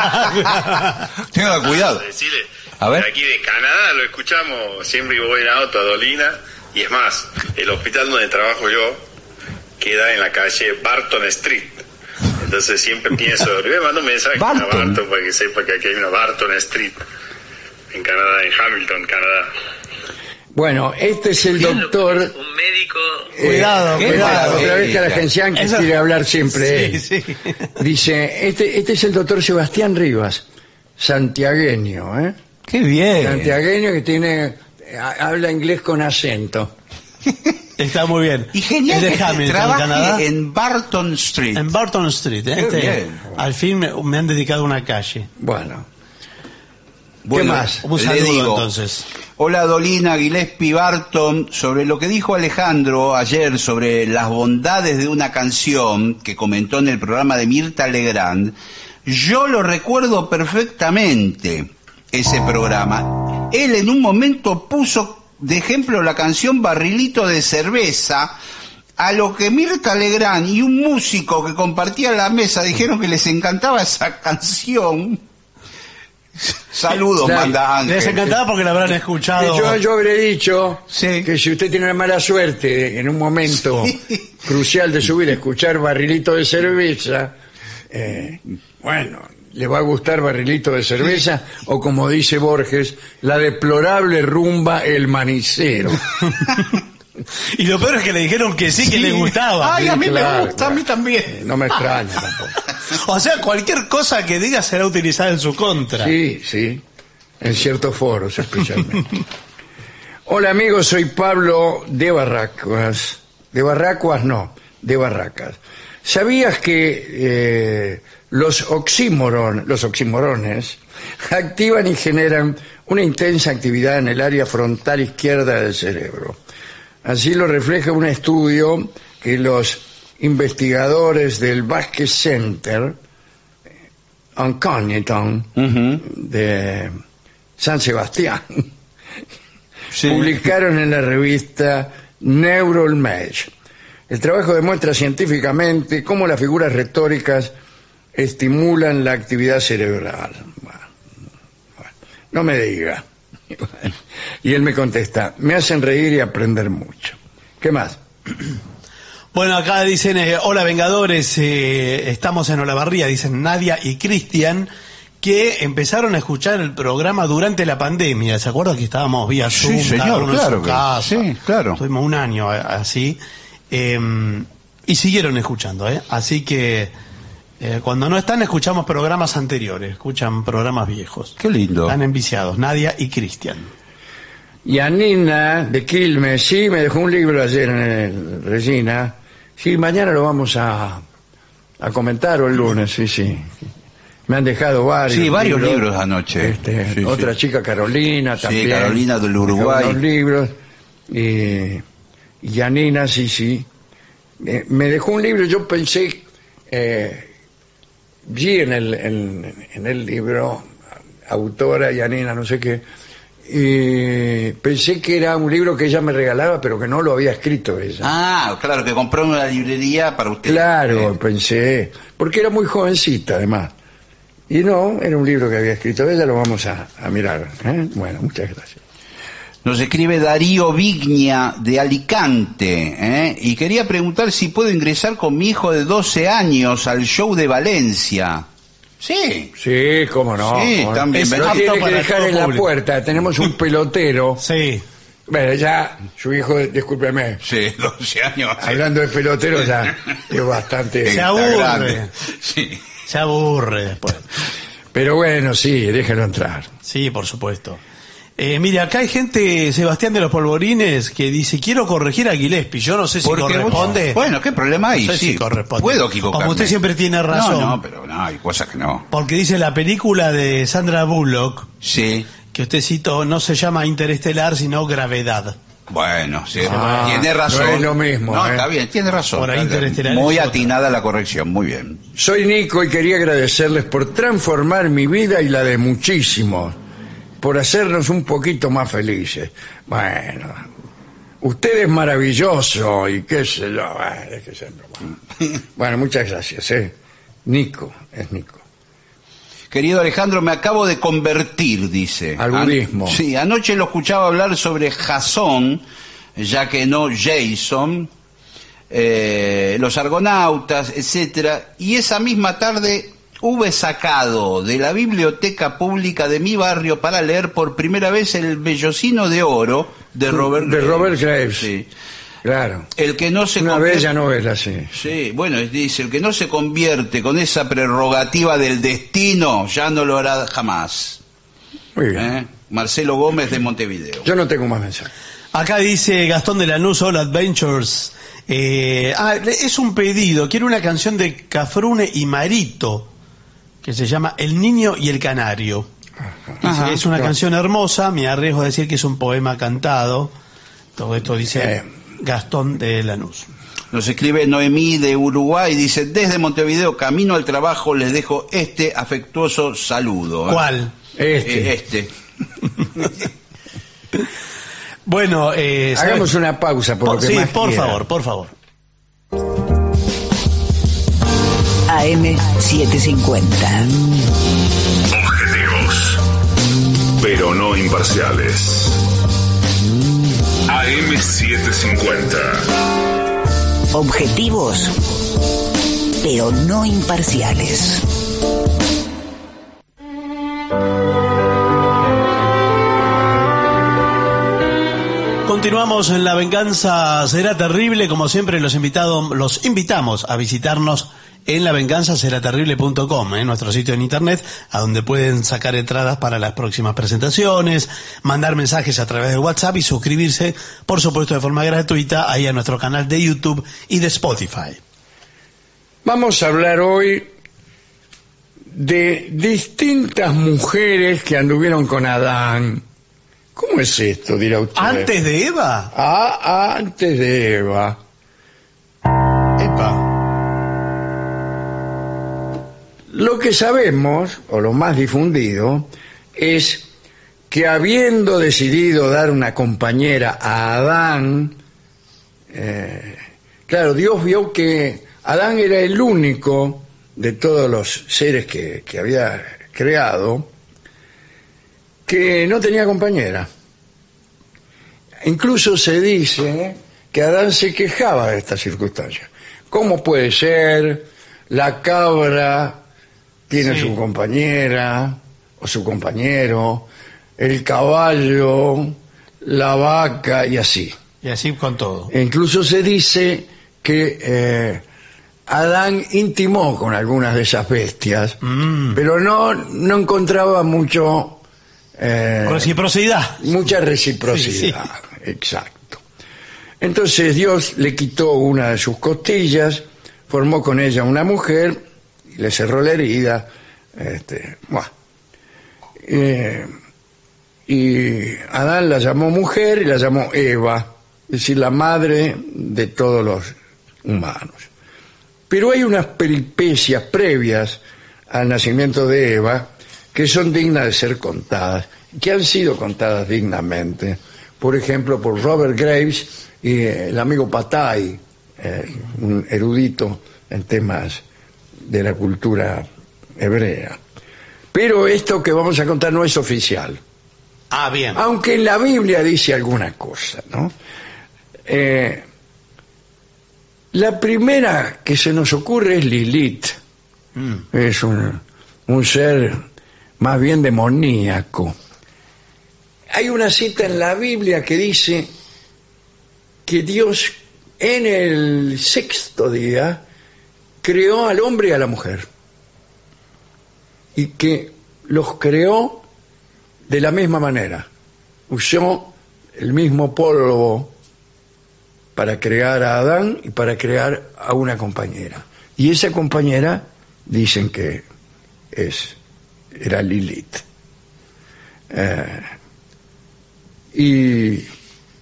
Tenga cuidado. decirle, A ver. de aquí de Canadá lo escuchamos siempre que voy en auto a Dolina, y es más, el hospital donde trabajo yo queda en la calle Barton Street. Entonces siempre pienso, le voy a mandar un mensaje a Barton. Barton para que sepa que aquí hay una Barton Street en Canadá, en Hamilton, Canadá. Bueno, este es el doctor... Un médico. Cuidado, ¿Qué cuidado. Otra vez Karagencián que Eso- quiere hablar siempre él. Sí, sí. Dice, este es el doctor Sebastián Rivas, santiagueño, ¿eh? Qué bien. Santiagueño que tiene... habla inglés con acento. Está muy bien. Y genial Es de que Hamilton, trabaje Canadá. en Barton Street. En Barton Street. Qué bien. Al fin me han dedicado una calle. Bueno, Bueno, más? Un le saludo digo, entonces. hola Dolina, Gillespie, Barton, sobre lo que dijo Alejandro ayer sobre las bondades de una canción que comentó en el programa de Mirta Legrand, yo lo recuerdo perfectamente, ese programa. Él en un momento puso de ejemplo la canción Barrilito de Cerveza, a lo que Mirta Legrand y un músico que compartía la mesa dijeron que les encantaba esa canción. Saludos, Claro. manda Ángel. Les encantaba porque la habrán escuchado. yo habré dicho Sí. que si usted tiene la mala suerte en un momento Sí. crucial de su vida escuchar Barrilito de Cerveza, bueno, le va a gustar Barrilito de Cerveza o como dice Borges, la deplorable rumba El Manicero. Y lo peor es que le dijeron que sí, que le gustaba. Ay, a mí Claro, me gusta, a mí también. No me extraña tampoco. O sea, cualquier cosa que diga será utilizada en su contra. Sí, sí, en ciertos foros especialmente. Hola amigos, soy Pablo de Barracas. De Barracas no, de Barracas. ¿Sabías que los oxímorones activan y generan una intensa actividad en el área frontal izquierda del cerebro? Así lo refleja un estudio que los investigadores del Vasquez Center en Cogniton de San Sebastián Sí. publicaron en la revista Neural Mesh. El trabajo demuestra científicamente cómo las figuras retóricas estimulan la actividad cerebral. Bueno, no me diga. Y él me contesta, me hacen reír y aprender mucho. ¿Qué más? Bueno, acá dicen, hola Vengadores, estamos en Olavarría, dicen Nadia y Cristian, que empezaron a escuchar el programa durante la pandemia. ¿Se acuerdan que estábamos vía Sí, Zoom? señor, cada uno en claro su que- casa? sí, claro. Estuvimos un año así. Y siguieron escuchando, Así que cuando no están, escuchamos programas anteriores, escuchan programas viejos. Qué lindo. Están enviciados, Nadia y Cristian. Yanina de Quilmes, sí, me dejó un libro ayer en el Regina. Sí, mañana lo vamos a comentar o el lunes, sí. Me han dejado varios. Sí, varios libros anoche. Sí, otra chica, Carolina, también. Sí, Carolina del Uruguay. Unos libros. Y Yanina, sí. Me dejó un libro, yo pensé, vi en el libro, autora Yanina, no sé qué, y pensé que era un libro que ella me regalaba, pero que no lo había escrito ella. Ah, claro, que compró en una librería para usted. Claro, pensé, porque era muy jovencita además. Y no, era un libro que había escrito ella, lo vamos a mirar. Bueno, muchas gracias. Nos escribe Darío Vignia de Alicante, y quería preguntar si puedo ingresar con mi hijo de 12 años al show de Valencia. Sí. Sí, cómo no. Sí, cómo no. también. Lo tiene que dejar en la puerta. Tenemos un pelotero. Sí. Bueno, ya, su hijo, discúlpeme. Sí, 12 años. Hablando de pelotero ya es bastante... Se aburre. Grande. Sí. Se aburre después. Pero bueno, sí, déjalo entrar. Sí, por supuesto. Mire, acá hay gente, Sebastián de los Polvorines, que dice, quiero corregir a Gillespie. Yo no sé si corresponde. Bueno, ¿qué problema hay? No sé sí, si corresponde. puedo equivocarme. Como usted siempre tiene razón. No, pero no, hay cosas que no. Porque dice la película de Sandra Bullock, Sí. que usted citó, no se llama Interestelar, sino Gravedad. Bueno, sí, Ah, tiene razón. no es lo mismo, No, ¿eh? está bien, tiene razón. Por ahí Interestelar Muy es otra. atinada la corrección, muy bien. Soy Nico y quería agradecerles por transformar mi vida y la de muchísimos, por hacernos un poquito más felices. Bueno, usted es maravilloso y qué sé yo. Bueno, muchas gracias. Nico, es Nico. Querido Alejandro, me acabo de convertir, dice. Al budismo. Sí, anoche lo escuchaba hablar sobre Jasón, ya que no Jason, los argonautas, etcétera, y esa misma tarde hube sacado de la biblioteca pública de mi barrio para leer por primera vez El Bellocino de Oro de Robert Graves. Sí. Claro. El que no se Una convierte- bella novela, sí. Sí, bueno, dice, el que no se convierte con esa prerrogativa del destino, ya no lo hará jamás. Muy bien. Marcelo Gómez de Montevideo. Yo no tengo más mensajes. Acá dice Gastón de Lanús, All Adventures. Es un pedido, quiero una canción de Cafrune y Marito, que se llama El Niño y el Canario. Dice, Ajá, es una claro. canción hermosa, me arriesgo a decir que es un poema cantado. Todo esto dice Gastón de Lanús. Nos escribe Noemí de Uruguay, dice, desde Montevideo, camino al trabajo, les dejo este afectuoso saludo. ¿Cuál? Este. Bueno, Hagamos una pausa por lo que sí, más por quiera. favor, por favor. AM750. Objetivos, pero no imparciales. AM750. Objetivos, pero no imparciales. Continuamos en La Venganza Será Terrible. Como siempre, los invitamos a visitarnos en lavenganzaseraterrible.com, nuestro sitio en internet, a donde pueden sacar entradas para las próximas presentaciones, mandar mensajes a través de WhatsApp y suscribirse, por supuesto, de forma gratuita, ahí a nuestro canal de YouTube y de Spotify. Vamos a hablar hoy de distintas mujeres que anduvieron con Adán. ¿Cómo es esto, dirá usted? ¿Antes de Eva? Antes de Eva. Epa. Lo que sabemos, o lo más difundido, es que habiendo decidido dar una compañera a Adán, claro, Dios vio que Adán era el único de todos los seres que había creado que no tenía compañera. Incluso se dice que Adán se quejaba de esta circunstancia. ¿Cómo puede ser? La cabra tiene Sí. su compañera o su compañero, el caballo, la vaca y así. Y así con todo. E incluso se dice que Adán intimó con algunas de esas bestias, pero no encontraba mucho Reciprocidad. Mucha reciprocidad, exacto. Entonces Dios le quitó una de sus costillas, formó con ella una mujer, y le cerró la herida. Y Adán la llamó mujer y la llamó Eva, es decir, la madre de todos los humanos. Pero hay unas peripecias previas al nacimiento de Eva que son dignas de ser contadas, que han sido contadas dignamente, por ejemplo, por Robert Graves y el amigo Patay, un erudito en temas de la cultura hebrea. Pero esto que vamos a contar no es oficial. Ah, bien. Aunque en la Biblia dice alguna cosa, ¿no? La primera que se nos ocurre es Lilith. Es un ser más bien demoníaco. Hay una cita en la Biblia que dice que Dios en el sexto día creó al hombre y a la mujer. Y que los creó de la misma manera. Usó el mismo polvo para crear a Adán y para crear a una compañera. Y esa compañera dicen que era Lilith. Y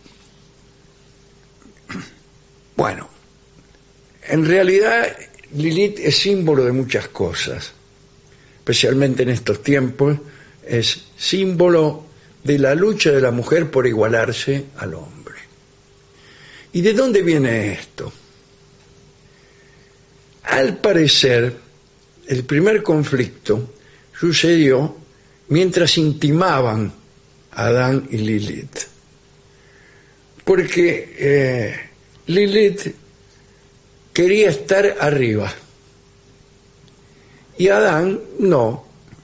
bueno, en realidad Lilith es símbolo de muchas cosas, especialmente en estos tiempos. Es símbolo de la lucha de la mujer por igualarse al hombre. ¿Y de dónde viene esto? Al parecer, el primer conflicto sucedió mientras intimaban Adán y Lilith. Porque Lilith quería estar arriba y Adán no.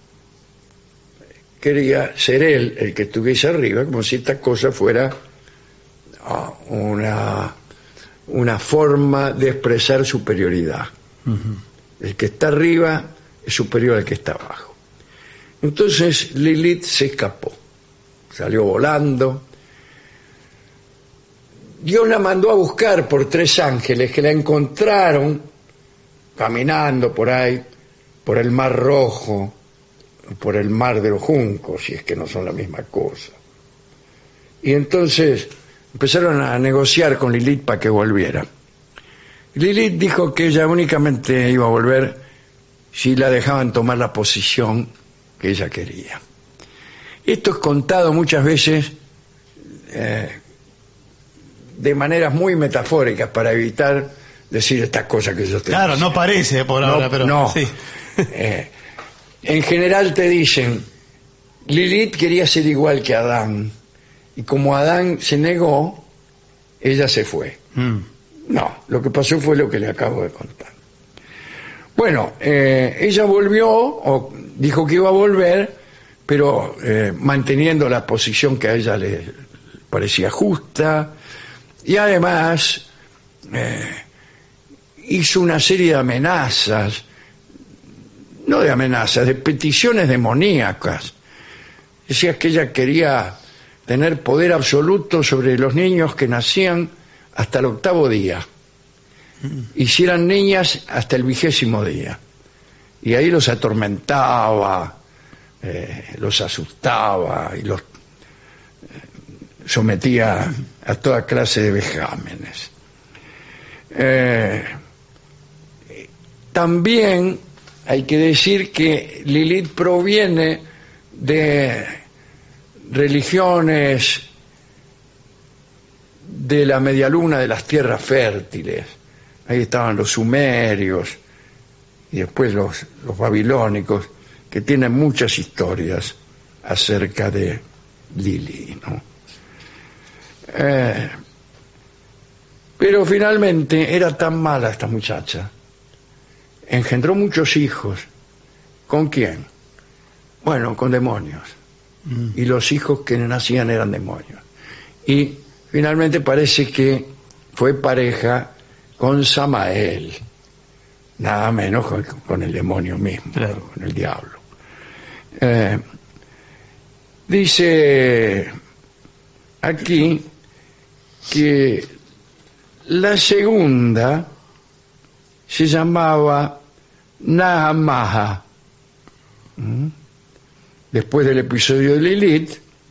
Quería ser él el que estuviese arriba, como si esta cosa fuera una forma de expresar superioridad. El que está arriba es superior al que está abajo. Entonces Lilith se escapó, salió volando. Dios la mandó a buscar por 3 ángeles que la encontraron caminando por ahí, por el Mar Rojo, por el Mar de los Juncos, si es que no son la misma cosa. Y entonces empezaron a negociar con Lilith para que volviera. Lilith dijo que ella únicamente iba a volver si la dejaban tomar la posición que ella quería. Esto es contado muchas veces de maneras muy metafóricas para evitar decir estas cosas que yo te Claro, diciendo. no parece por ahora, pero no. sí. En general te dicen, Lilith quería ser igual que Adán, y como Adán se negó, ella se fue. No, lo que pasó fue lo que le acabo de contar. Bueno, ella volvió, o dijo que iba a volver, pero manteniendo la posición que a ella le parecía justa, y además hizo una serie de amenazas, no de amenazas, de peticiones demoníacas. Decía que ella quería tener poder absoluto sobre los niños que nacían hasta el 8º día, y si eran niñas hasta el 20º día, y ahí los atormentaba, los asustaba y los sometía a toda clase de vejámenes. También hay que decir que Lilith proviene de religiones de la medialuna de las tierras fértiles. Ahí estaban los sumerios y después los babilónicos, que tienen muchas historias acerca de Lili, ¿no? Pero finalmente era tan mala esta muchacha, engendró muchos hijos. ¿Con quién? Bueno, con demonios. Y los hijos que nacían eran demonios. Y finalmente parece que fue pareja con Samael, nada menos con el demonio mismo, claro, con el diablo. De Dice aquí que la segunda se llamaba Nahamaha. Después del episodio de Lilith,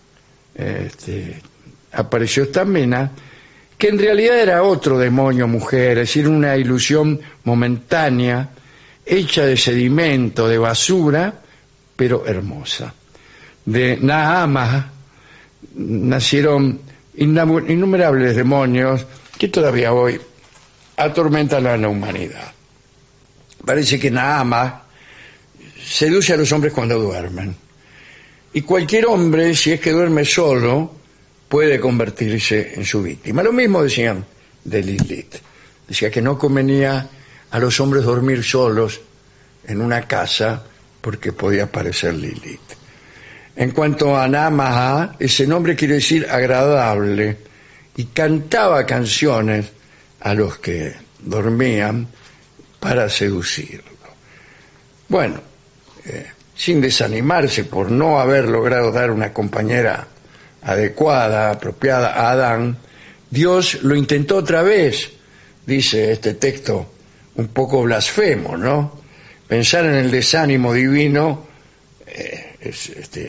apareció esta mina, que en realidad era otro demonio mujer, es decir, una ilusión momentánea, hecha de sedimento, de basura, pero hermosa. De Nahamaha nacieron innumerables demonios que todavía hoy atormentan a la humanidad. Parece que Nahamaha seduce a los hombres cuando duermen. Y cualquier hombre, si es que duerme solo, puede convertirse en su víctima. Lo mismo decían de Lilith. Decía que no convenía a los hombres dormir solos en una casa porque podía aparecer Lilith. En cuanto a Nahamaha, ese nombre quiere decir agradable, y cantaba canciones a los que dormían para seducirlo. Bueno, sin desanimarse por no haber logrado dar una compañera adecuada, apropiada a Adán, Dios lo intentó otra vez, dice este texto un poco blasfemo, ¿no? Pensar en el desánimo divino es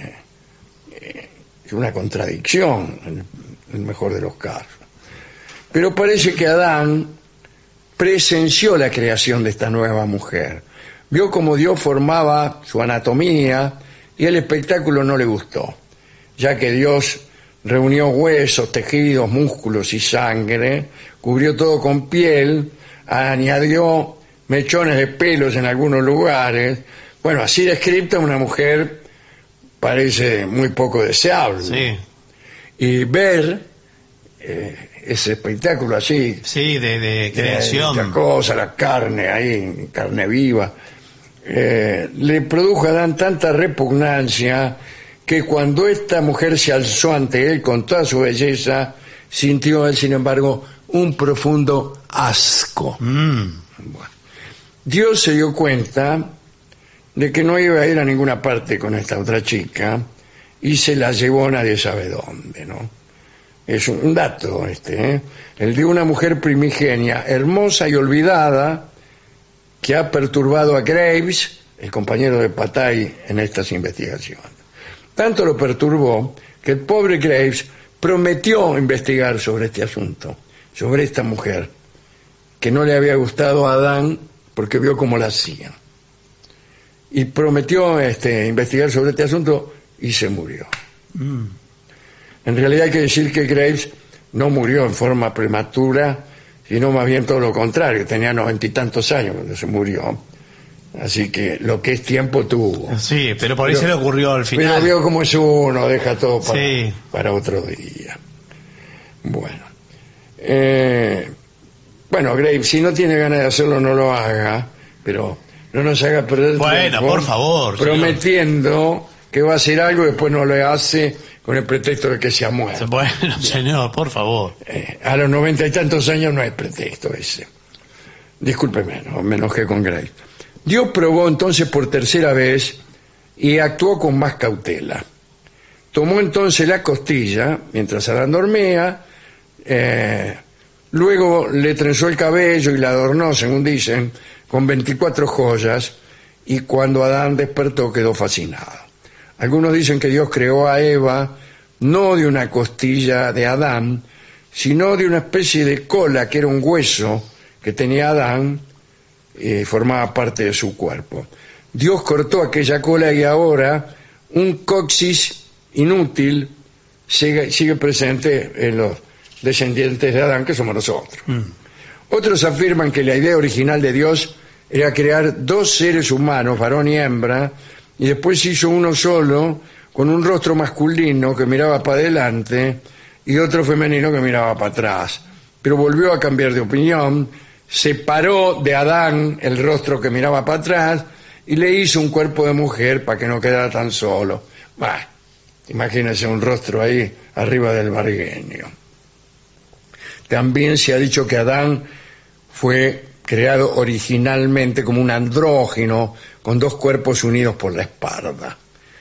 una contradicción, en el mejor de los casos. Pero parece que Adán presenció la creación de esta nueva mujer. Vio cómo Dios formaba su anatomía y el espectáculo no le gustó, ya que Dios reunió huesos, tejidos, músculos y sangre, cubrió todo con piel, añadió mechones de pelos en algunos lugares. Bueno, así descrita, una mujer parece muy poco deseable. Sí. Y ver ese espectáculo así, de creación, esta cosa, la carne ahí, carne viva, le produjo a Adán tanta repugnancia que cuando esta mujer se alzó ante él con toda su belleza, sintió él, sin embargo, un profundo asco. Bueno, Dios se dio cuenta de que no iba a ir a ninguna parte con esta otra chica y se la llevó nadie sabe dónde, ¿no? Es un dato el de una mujer primigenia, hermosa y olvidada, que ha perturbado a Graves, el compañero de Patay, en estas investigaciones. Tanto lo perturbó que el pobre Graves prometió investigar sobre este asunto, sobre esta mujer, que no le había gustado a Adán porque vio cómo la hacían. Y prometió investigar sobre este asunto y se murió. En realidad hay que decir que Graves no murió en forma prematura, sino más bien todo lo contrario, tenía 90 y tantos años cuando se murió. Así que lo que es tiempo tuvo. Sí, pero por ahí se le ocurrió al final. Pero vio cómo es uno, deja todo sí, para otro día. Bueno. Bueno, Graves, si no tiene ganas de hacerlo, no lo haga, pero no nos haga perder tiempo, por favor, prometiendo señor, que va a hacer algo y después no lo hace con el pretexto de que se ha muerto. Bueno, señor, por favor. A los 90 y tantos años no hay pretexto ese. Discúlpeme, no, me enojé con Graves. Dios probó entonces por tercera vez y actuó con más cautela. Tomó entonces la costilla mientras Adán dormía, luego le trenzó el cabello y la adornó, según dicen, con 24 joyas, y cuando Adán despertó quedó fascinado. Algunos dicen que Dios creó a Eva no de una costilla de Adán, sino de una especie de cola que era un hueso que tenía Adán y formaba parte de su cuerpo. Dios cortó aquella cola y ahora un coxis inútil sigue presente en los descendientes de Adán, que somos nosotros. Otros afirman que la idea original de Dios era crear dos seres humanos, varón y hembra, y después hizo uno solo, con un rostro masculino que miraba para adelante y otro femenino que miraba para atrás. Pero volvió a cambiar de opinión, separó de Adán el rostro que miraba para atrás y le hizo un cuerpo de mujer para que no quedara tan solo. Bah, imagínense un rostro ahí arriba del vargueño. También se ha dicho que Adán fue creado originalmente como un andrógino con dos cuerpos unidos por la espalda.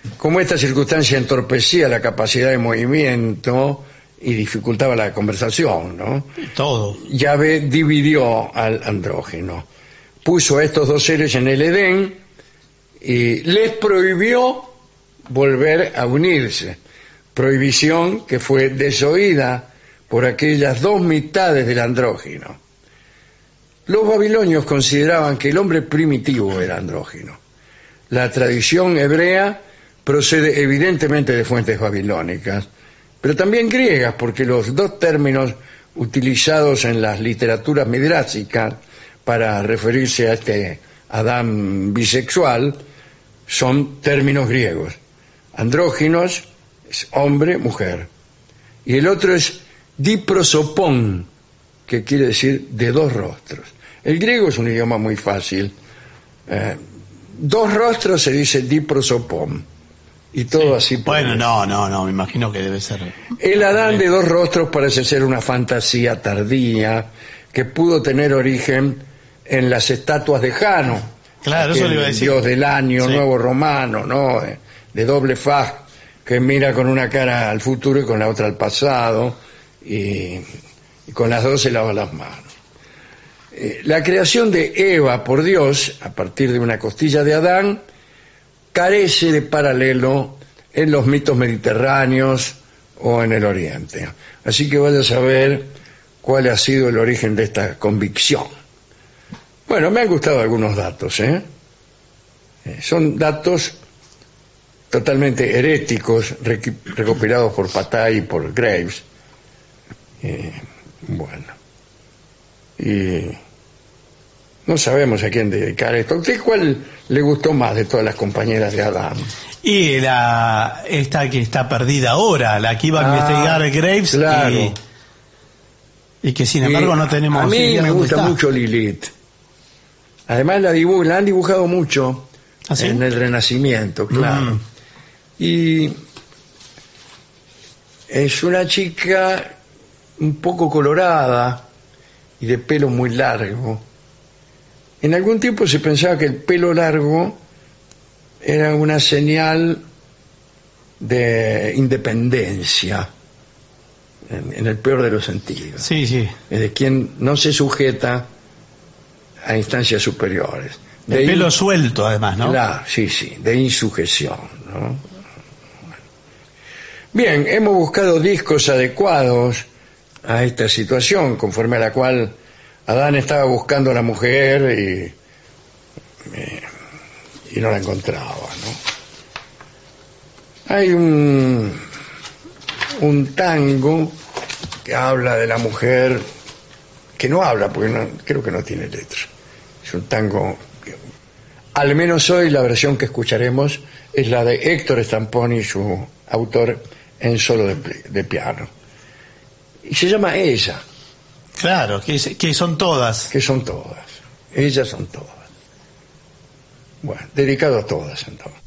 Como esta circunstancia entorpecía la capacidad de movimiento y dificultaba la conversación, ¿no? Todo. Yahvé dividió al andrógino, puso a estos dos seres en el Edén y les prohibió volver a unirse, prohibición que fue desoída por aquellas dos mitades del andrógino. Los babilonios consideraban que el hombre primitivo era andrógino. La tradición hebrea procede evidentemente de fuentes babilónicas, pero también griegas, porque los dos términos utilizados en las literaturas midrásicas para referirse a este Adán bisexual son términos griegos. Andróginos es hombre, mujer. Y el otro es diprosopón, que quiere decir de dos rostros. El griego es un idioma muy fácil. Dos rostros se dice diprosopón. Y todo así. Bueno, no, me imagino que debe ser. El Adán de dos rostros parece ser una fantasía tardía que pudo tener origen en las estatuas de Jano. Claro, eso le iba a decir. Dios del año, nuevo romano, ¿no? De doble faz, que mira con una cara al futuro y con la otra al pasado, y con las dos se lava las manos. La creación de Eva por Dios, a partir de una costilla de Adán, carece de paralelo en los mitos mediterráneos o en el Oriente. Así que vaya a saber cuál ha sido el origen de esta convicción. Bueno, me han gustado algunos datos, son datos totalmente heréticos, recopilados por Patay y por Graves. Bueno, y no sabemos a quién dedicar esto. ¿A usted cuál le gustó más de todas las compañeras de Adán? Y esta que está perdida ahora, la que iba a investigar Graves, claro. y que sin embargo no tenemos. A mí me gusta mucho Lilith. Además la han dibujado mucho. ¿Ah, sí? En el Renacimiento, claro. Y es una chica un poco colorada y de pelo muy largo. En algún tiempo se pensaba que el pelo largo era una señal de independencia, en el peor de los sentidos. Sí, sí. Es de quien no se sujeta a instancias superiores. El pelo suelto, además, ¿no? Claro, sí, de insujeción, ¿no? Bien, hemos buscado discos adecuados a esta situación, conforme a la cual Adán estaba buscando a la mujer y no la encontraba, ¿no? Hay un tango que habla de la mujer, que no habla, porque creo que no tiene letra. Es un tango, al menos hoy la versión que escucharemos es la de Héctor Stamponi, su autor en solo de piano. Y se llama Ella. Claro, que son todas. Que son todas. Ellas son todas. Bueno, dedicado a todas entonces.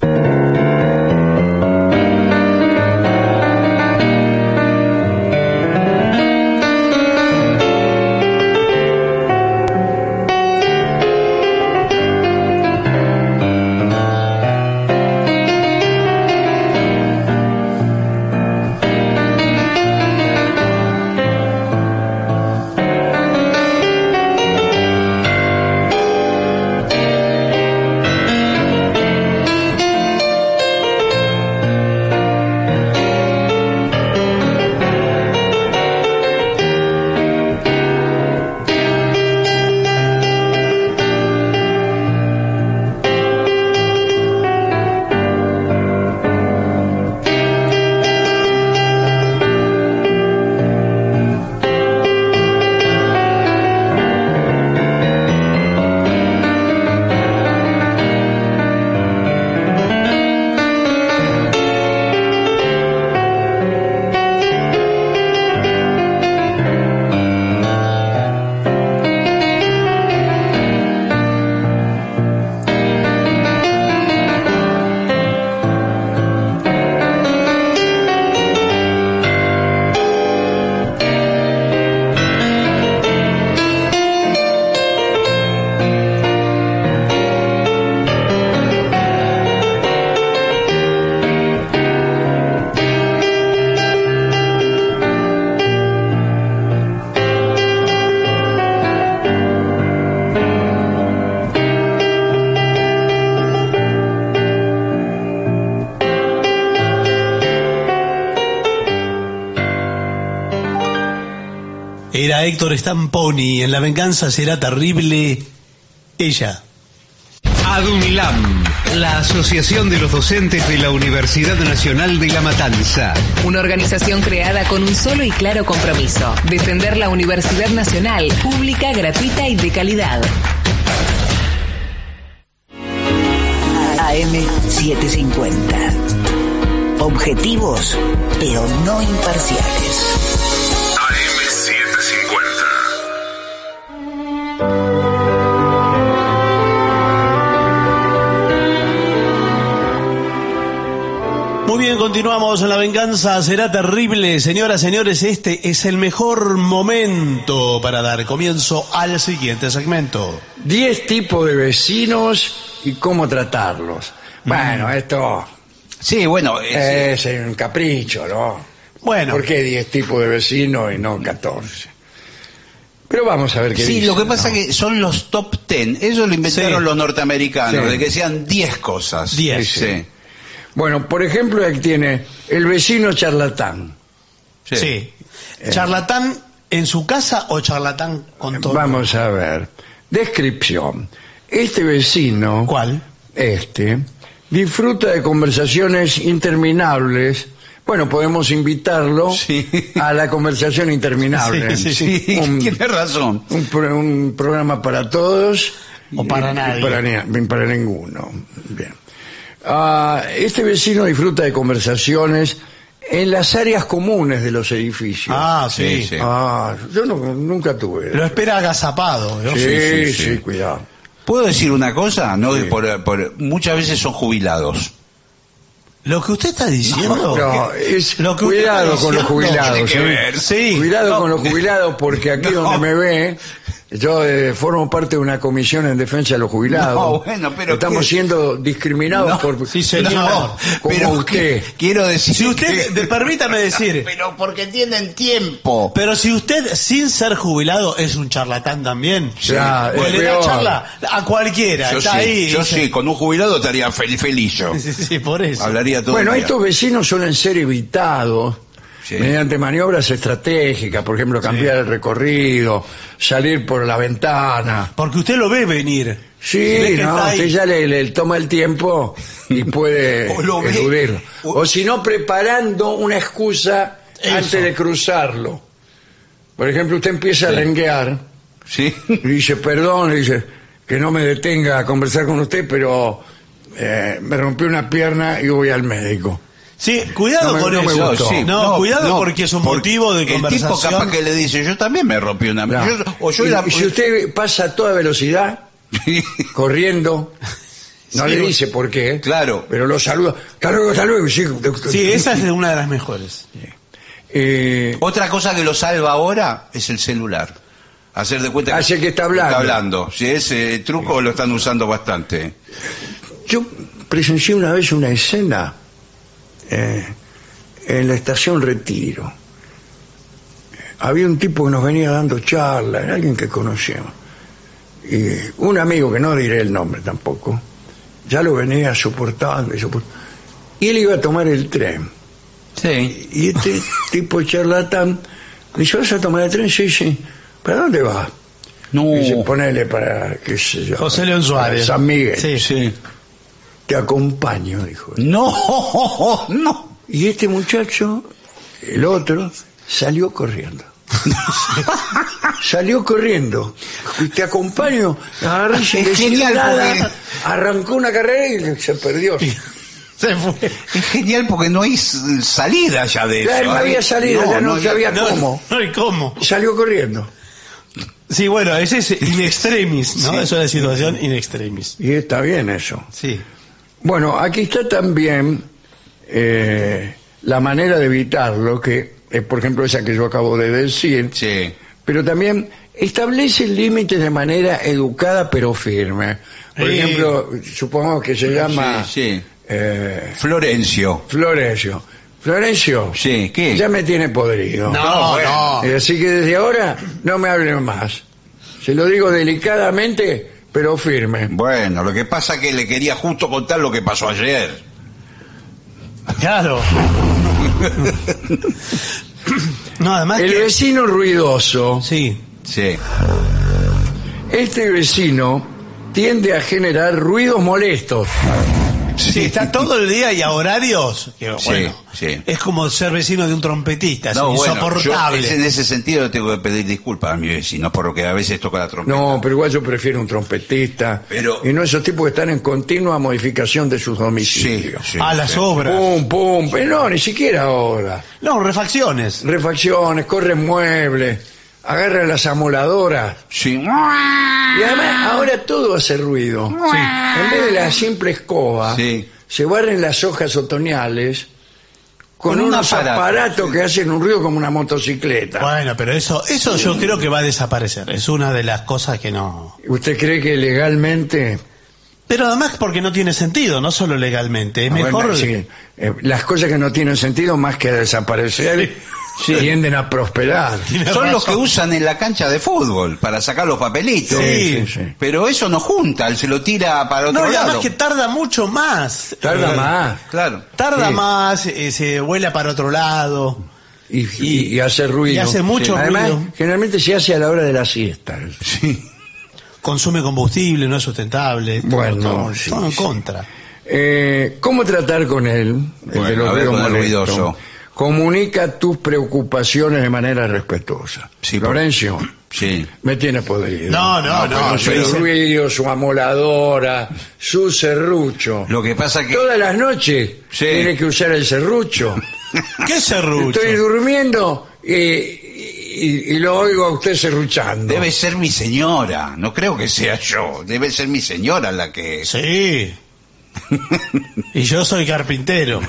era Héctor Stamponi. En La venganza será terrible. Ella. ADUNLAM, la Asociación de los Docentes de la Universidad Nacional de La Matanza. Una organización creada con un solo y claro compromiso: defender la Universidad Nacional, pública, gratuita y de calidad. AM750. Objetivos, pero no imparciales. Muy bien, continuamos en La venganza será terrible. Señoras, señores, este es el mejor momento para dar comienzo al siguiente segmento. 10 tipos de vecinos y cómo tratarlos. Bueno, esto Sí, bueno, es un capricho, ¿no? Bueno. ¿Por qué 10 tipos de vecinos y no 14? Pero vamos a ver qué sí, dice, lo que pasa ¿no? que son los top 10. Eso lo inventaron Sí. los norteamericanos, Sí. de que sean 10 cosas. 10. Sí. Bueno, por ejemplo, aquí tiene el vecino charlatán. Sí. ¿Charlatán en su casa o charlatán con todo? Vamos a ver. Descripción. Este vecino, ¿Cuál? disfruta de conversaciones interminables. Bueno, podemos invitarlo Sí. a la conversación interminable. Sí, Sí, Un- tiene razón. un programa para todos. O para nadie. Para ninguno. Bien. Este vecino disfruta de conversaciones en las áreas comunes de los edificios. Ah, sí. Sí, sí. Yo nunca tuve. Lo espera agazapado, ¿no? Sí, cuidado. ¿Puedo decir una cosa? No, Sí. muchas veces son jubilados. Lo que usted está diciendo. No, es Lo que usted cuidado está con los diciendo jubilados. tiene que ¿eh? ver. Sí. Cuidado No. con los jubilados, porque aquí No. donde me ve, yo formo parte de una comisión en defensa de los jubilados. No, bueno, pero estamos ¿qué? siendo discriminados No, por sí, señor. como pero usted. quiero decir Si usted, que- permítame decir, pero porque tienen tiempo. pero si usted sin ser jubilado es un charlatán también, Ya, pues es le da peor. charla a cualquiera, Yo está sí, ahí. yo dice- sí, con un jubilado estaría feliz yo. Sí, por eso. Hablaría todo Bueno, el día. estos vecinos suelen ser evitados Sí. mediante maniobras estratégicas, por ejemplo, cambiar el recorrido, salir por la ventana. Porque usted lo ve venir. Sí, Ve que no, está ahí. usted ya le toma el tiempo y puede O lo ve. eludirlo. O si no, preparando una excusa Eso. antes de cruzarlo. Por ejemplo, usted empieza a renguear Sí. y dice, perdón, dice, que no me detenga a conversar con usted, pero me rompió una pierna y voy al médico. Sí, cuidado No con me eso. gustó. Sí, no, cuidado porque es un motivo de El tipo conversación. capaz que le dice, yo también me rompí una... No. Y si usted pasa a toda velocidad, corriendo, no Sí, le dice por qué, Claro. pero lo saluda. Hasta luego, sí. Sí, esa es una de las mejores. Otra cosa que lo salva ahora es el celular. Hacer de cuenta Hace que está hablando. Sí, ese truco lo están usando bastante. Yo presencié una vez una escena en la estación Retiro. Había un tipo que nos venía dando charla, era alguien que conocíamos. Y un amigo, que no diré el nombre tampoco, ya lo venía soportando. Y él iba a tomar el tren. Sí. Y este tipo charlatán dice, ¿vas a tomar el tren? Sí, sí. ¿Para dónde vas? No. Dice, ponele para, qué sé yo, José León Suárez. San Miguel. Sí. Sí. Te acompaño, dijo él. No, no. Y este muchacho, el otro, salió corriendo. Salió corriendo. Y te acompaño. Agarré sin Es decir genial nada, porque- arrancó una carrera y se perdió. Se fue. Es genial porque no hay salida ya de Ya eso. no había salida, ya no sabía cómo. No hay cómo. Salió corriendo. Sí, bueno, ese es in extremis, ¿no? Sí. Es una situación in extremis. Y está bien eso. Sí. Bueno, aquí está también la manera de evitarlo, que es, por ejemplo, esa que yo acabo de decir. Sí. Pero también establece límites de manera educada pero firme. Por Sí. ejemplo, supongamos que se llama Sí, sí. Florencio. Florencio. Florencio, Sí, ¿qué? ya me tiene podrido. No. Así que desde ahora no me hable más. Se lo digo delicadamente pero firme. Bueno, lo que pasa es que le quería justo contar lo que pasó ayer. Claro. No, además El vecino ruidoso. Sí. Sí. Este vecino tiende a generar ruidos molestos. Sí, está todo el día y a horarios que, bueno, sí. es como ser vecino de un trompetista, es No, bueno, insoportable. yo en ese sentido tengo que pedir disculpas a mi vecino, por lo que a veces toca la trompeta. No, pero igual yo prefiero un trompetista. Pero- Y no esos tipos que están en continua modificación de sus domicilios. Sí, A las obras. Pum, pum. Pero no, ni siquiera ahora. No, refacciones. Refacciones, corren muebles, agarran las amoladoras. Sí. Y además ahora todo hace ruido. En vez de la simple escoba, Sí. se barren las hojas otoñales con Con un unos aparato. aparatos que hacen un ruido como una motocicleta. Bueno, pero eso yo creo que va a desaparecer. Es una de las cosas que no. ¿Usted cree que legalmente? Pero además porque no tiene sentido, no solo legalmente. Es mejor. Bueno, sí, las cosas que no tienen sentido más que desaparecer tienden a prosperar. Son los que usan en la cancha de fútbol para sacar los papelitos. Sí, sí. Pero eso no junta, él se lo tira para otro No, y lado. además que tarda mucho más. Tarda más. Claro. Tarda Sí. más, se vuela para otro lado. Y hace ruido. y hace mucho Además, ruido. generalmente se hace a la hora de la siesta. Consume combustible, no es sustentable. Bueno, sí, todo en sí. contra. ¿Cómo tratar con él? El Bueno, de los a ver, ruidos con el molestos. ruidoso. Comunica tus preocupaciones de manera respetuosa. Sí, Florencio, Sí. me tiene podrido. No, Con su yo- ruido, su amoladora, su serrucho. Lo que pasa que... Todas las noches Sí. tiene que usar el serrucho. ¿Qué serrucho? Estoy durmiendo y lo oigo a usted serruchando. Debe ser mi señora, no creo que sea yo, debe ser mi señora la que... Sí. Y yo soy carpintero.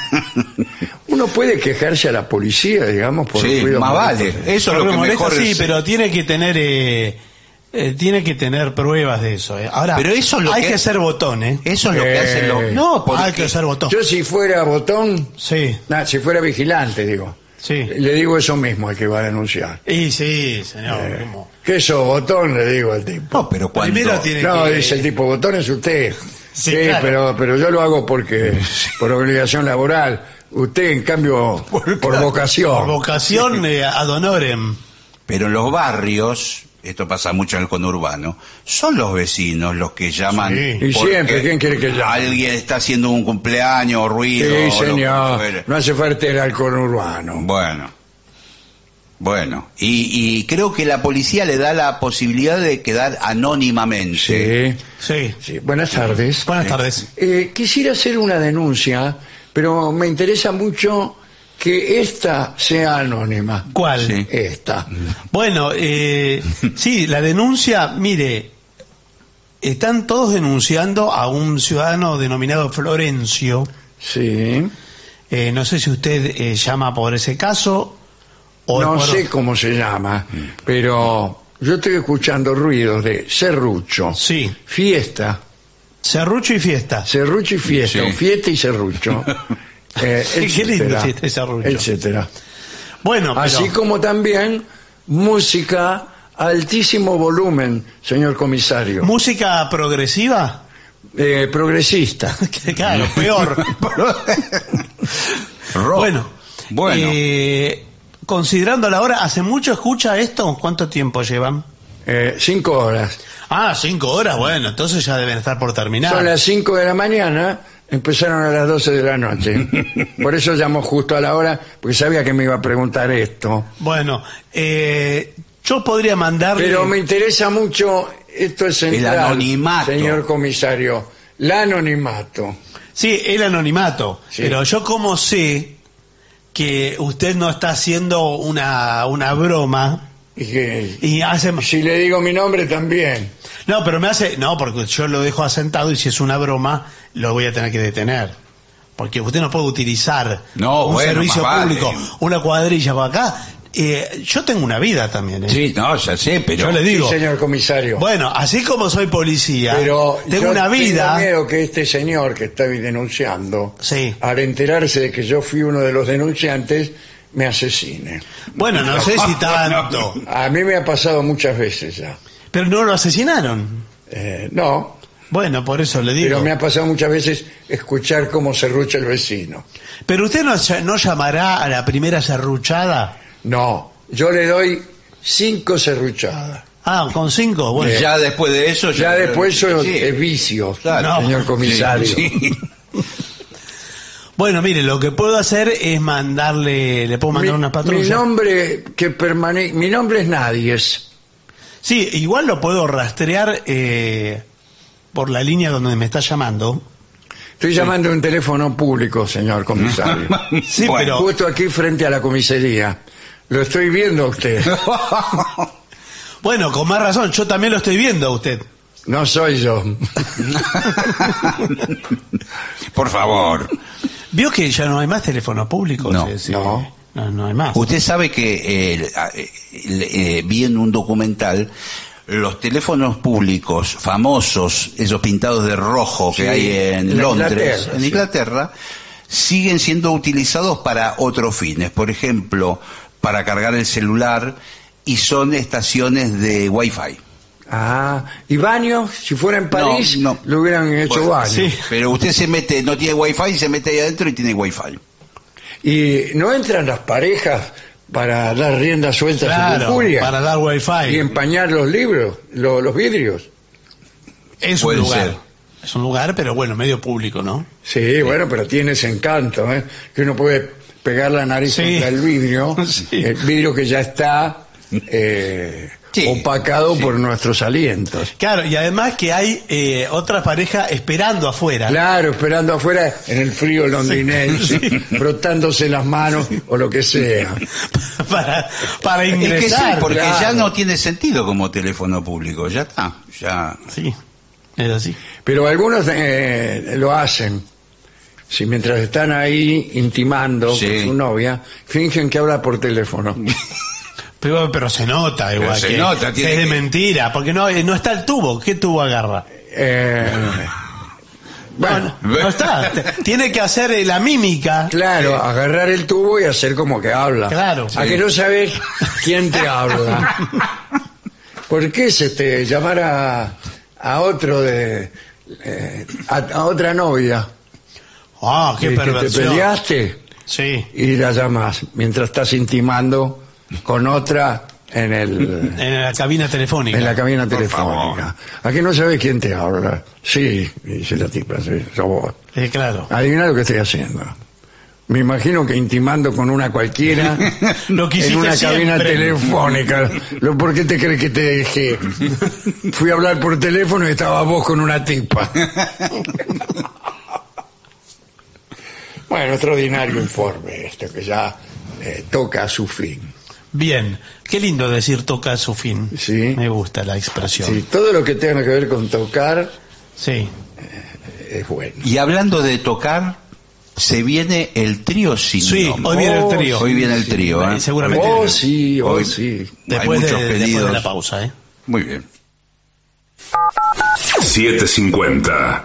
Uno puede quejarse a la policía, digamos, por Sí, ruidos más vale. molestos. Eso es lo Me que molesta, mejor sí, es- pero tiene que tener pruebas de eso. Ahora, Pero eso es lo hay que- que ser botón, ¿eh? Eso es lo que hacen los... No, porque- hay que ser botón. Yo si fuera botón, Sí, si fuera vigilante, digo, sí. le digo eso mismo al que va a denunciar. Y sí, señor. ¿cómo? ¿Qué sos, botón? Le digo al tipo. No, pero cuando... Primero tiene No, que... dice el tipo, botón es usted. Sí, Sí, claro. pero yo lo hago por obligación laboral. Usted, en cambio, por vocación. Por vocación ad honorem. Pero en los barrios, esto pasa mucho en el conurbano, son los vecinos los que llaman... Sí. Y porque siempre, ¿quién quiere que llame? alguien está haciendo un cumpleaños o ruido. Sí, o lo que señor. fuere. No hace falta el alcohol urbano. Bueno, y creo que la policía le da la posibilidad de quedar anónimamente. Sí. Sí. Sí. Buenas tardes. Buenas tardes. Quisiera hacer una denuncia, pero me interesa mucho que esta sea anónima. ¿Cuál? Sí. Esta. Bueno, sí, la denuncia, mire, están todos denunciando a un ciudadano denominado Florencio. Sí. No sé si usted llama por ese caso o No por- sé cómo se llama, pero yo estoy escuchando ruidos de serrucho, Sí, fiesta, serrucho y fiesta. serrucho y fiesta, Sí. o fiesta y serrucho. Qué lindo etcétera, fiesta y serrucho. etcétera. Bueno, pero... Así como también música a altísimo volumen, señor comisario. ¿Música progresiva? Progresista. Claro, peor. Rock. Bueno, considerando la hora, ¿hace mucho escucha esto? ¿Cuánto tiempo llevan? 5 horas. Ah, 5 horas, bueno, entonces ya deben estar por terminar. Son las 5 de la mañana, empezaron a las 12 de la noche. Por eso llamó justo a la hora, porque sabía que me iba a preguntar esto. Bueno, yo podría mandarle... Pero me interesa mucho, esto es central, El anonimato. señor comisario, el anonimato. Sí, el anonimato. Sí. Pero yo como sé que usted no está haciendo una broma Y que, y hace... si le digo mi nombre también. No, pero me hace... No, porque yo lo dejo asentado y si es una broma, lo voy a tener que detener. Porque usted no puede utilizar No, un bueno, servicio más vale. público, una cuadrilla por acá. Yo tengo una vida también. Sí, no, ya sé, pero... Yo le digo... Sí, señor comisario. Bueno, así como soy policía, Pero tengo yo una vida... tengo miedo que este señor que está denunciando, Sí. al enterarse de que yo fui uno de los denunciantes, me asesine. Bueno, no sé si tanto. A mí me ha pasado muchas veces ya. Pero no lo asesinaron. No, Bueno, por eso le digo. pero me ha pasado muchas veces escuchar cómo serrucha el vecino. Pero usted no llamará a la primera serruchada. No, yo le doy 5 serruchadas. Ah, con 5, bueno. Ya después de eso... Ya después eso sí. es vicio, Claro. señor comisario. Sí, sí. Bueno, mire, lo que puedo hacer es le puedo mandar una patrulla. Mi nombre es Nadies. Sí, igual lo puedo rastrear por la línea donde me está llamando. Estoy llamando a un teléfono público, señor comisario. Sí, Bueno. pero... Justo aquí frente a la comisaría. Lo estoy viendo a usted. Bueno, con más razón, yo también lo estoy viendo a usted. No soy yo. Por favor. ¿Vio que ya no hay más teléfono público? No, no hay más. Usted sabe que vi en un documental los teléfonos públicos famosos, esos pintados de rojo que Sí, hay en en Londres, Inglaterra, en sí. Inglaterra, siguen siendo utilizados para otros fines. Por ejemplo, para cargar el celular, y son estaciones de Wi-Fi. Ah, ¿y baños? Si fuera en París, No. lo hubieran hecho Bueno, baño. sí. Pero usted se mete, no tiene Wi-Fi, se mete ahí adentro y tiene Wi-Fi. ¿Y no entran las parejas para dar rienda suelta a su Claro, lujuria? para dar Y wifi. empañar los libros, los vidrios. Es un Puede lugar. ser. Es un lugar, pero bueno, medio público, ¿no? Sí, bueno, pero tiene ese encanto, ¿eh? Que uno puede pegar la nariz Sí. contra el vidrio, Sí. el vidrio que ya está Sí. opacado por nuestros alientos. Claro, y además que hay otra pareja esperando afuera. Claro, esperando afuera en el frío londinense, frotándose las manos o lo que sea. para Es que sí, ingresar. porque claro. ya no tiene sentido como teléfono público, ya está, ya... Sí, es así. Pero algunos lo hacen. Si mientras están ahí intimando Sí. con su novia, fingen que habla por teléfono. Pero se nota igual se que, nota, que tiene es de que- mentira, porque no está el tubo. ¿Qué tubo agarra? Bueno, No está. Tiene que hacer la mímica. claro, agarrar el tubo y hacer como que habla. Claro. A que no sabes quién te habla. ¿Por qué llamar a otro a otra novia? Ah, qué que te perversión. peleaste Sí. y la llamas mientras estás intimando con otra en En la cabina telefónica. la cabina Por telefónica. ¿A que no sabes quién te habla? Sí, dice la tipa, sí, sos vos. Claro. Adivina lo que estoy haciendo. Me imagino que intimando con una cualquiera Lo que en hiciste una siempre. cabina telefónica. ¿Por qué te crees que te dejé? Fui a hablar por teléfono y estaba vos con una tipa. Bueno, extraordinario informe este que ya toca a su fin. Bien. Qué lindo decir toca su fin. Sí. Me gusta la expresión. Sí, todo lo que tenga que ver con tocar Sí. es bueno. Y hablando de tocar, se viene el trío sin Sí, nombre. hoy viene el trío. Hoy viene el trío, ¿eh? Seguramente. Oh, sí, oh, Hoy- sí. Después Hay de, muchos después de pedidos. la pausa, ¿eh? Muy bien. 750.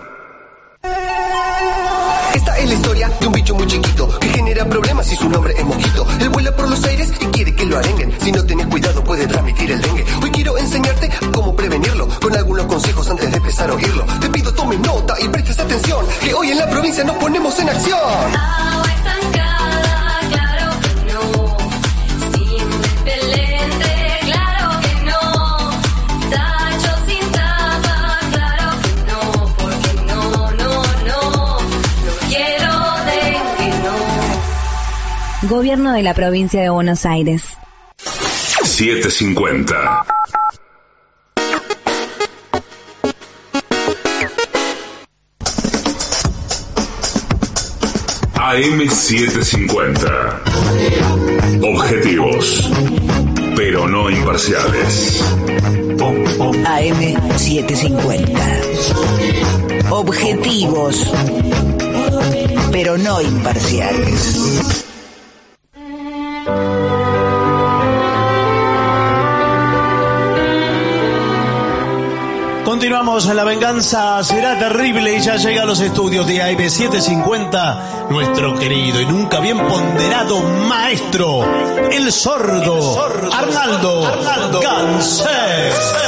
Esta es la historia de un bicho muy chiquito que genera problemas y su nombre es Mosquito. Él vuela por los aires y quiere que lo arenguen. Si no tenés cuidado puede transmitir el dengue. Hoy quiero enseñarte cómo prevenirlo con algunos consejos antes de empezar a oírlo. Te pido tomes nota y prestes atención que hoy en la provincia nos ponemos en acción. Agua estancada, claro que no. Sin repelente, claro que no. Tacho sin tapa, claro que no. Porque no quiero dengue, no. Gobierno de la provincia de Buenos Aires. 750. AM750. Objetivos, pero no imparciales. AM750. Objetivos, pero no imparciales. Continuamos en La Venganza Será Terrible y ya llega a los estudios de AM750 nuestro querido y nunca bien ponderado maestro, el sordo, Arnaldo Gansé.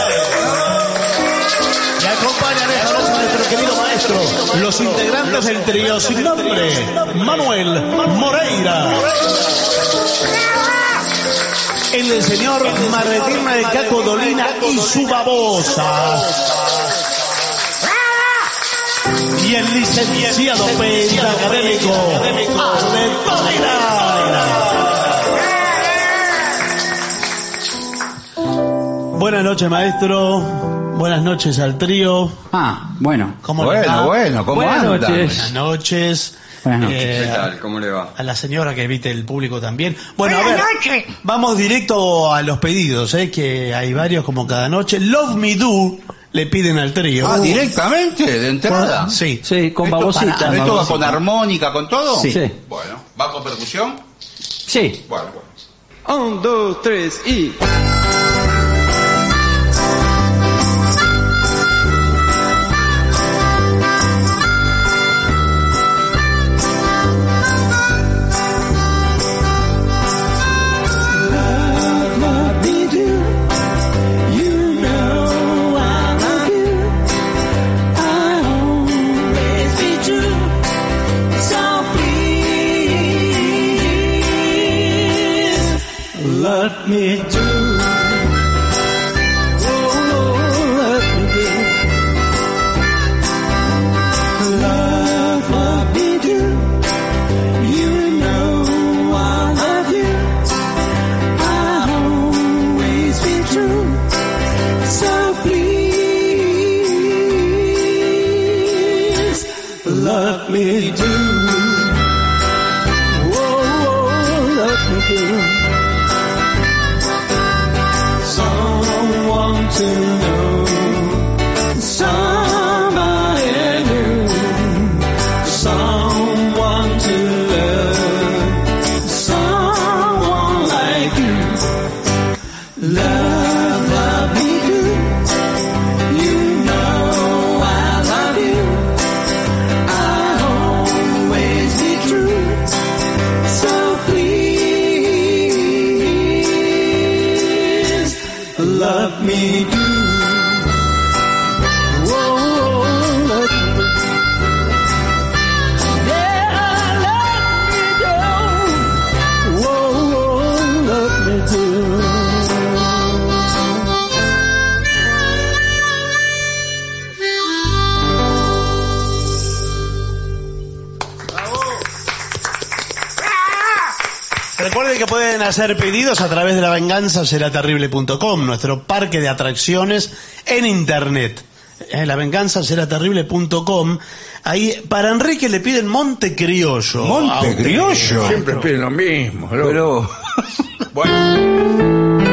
Y acompañan esta noche a nuestro querido maestro, los integrantes del trío sin nombre, Manuel Moreira. el del señor Marretirna de Caco Dolina y su babosa. Y el licenciado pentacadémico Albert Dolina. Buenas noches, maestro. Buenas noches al trío. Bueno. ¿Cómo le va? ¿Cómo andan? Buenas noches. Buenas noches. ¿Qué tal? ¿Cómo le va? A la señora que evite el público también. Bueno, a ver, vamos directo a los pedidos, que hay varios como cada noche. Love Me Do le piden al trío. ¿Directamente? ¿De entrada? Sí. Sí, con babosita. ¿Esto va con armónica, con todo? Sí. Bueno, ¿va con percusión? Sí. Bueno. 1, 2, 3 y... Let me do. Oh, let me do. Love me do. You know I love you. I'll always be true. So please, let me do. Oh, let me do. Someone to know, somebody new, someone to love, someone like you. Love me do. You know I love you. I'll always be true. So please, let me do. Whoa, let me do. Yeah, let me do. Whoa, let me do. Recuerden que pueden hacer pedidos a través de lavenganzaseraterrible.com, nuestro parque de atracciones en internet. Lavenganzaseraterrible.com. Ahí para Enrique le piden Monte Criollo. ¿Monte Criollo? Siempre piden lo mismo, ¿no? Pero... bueno...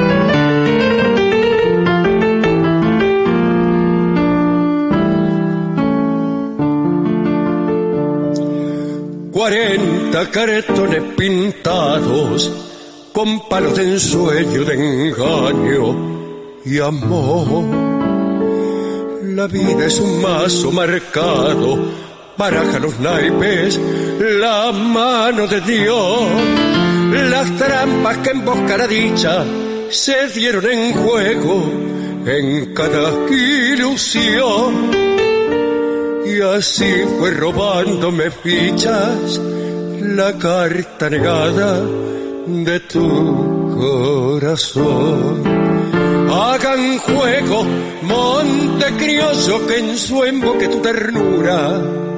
40 cartones pintados con palos de ensueño, de engaño y amor. La vida es un mazo marcado, baraja los naipes, la mano de Dios. Las trampas que en busca la dicha se dieron en juego en cada ilusión. Y así fue robándome fichas la carta negada de tu corazón. Hagan juego, monte criollo, que en su emboque tu ternura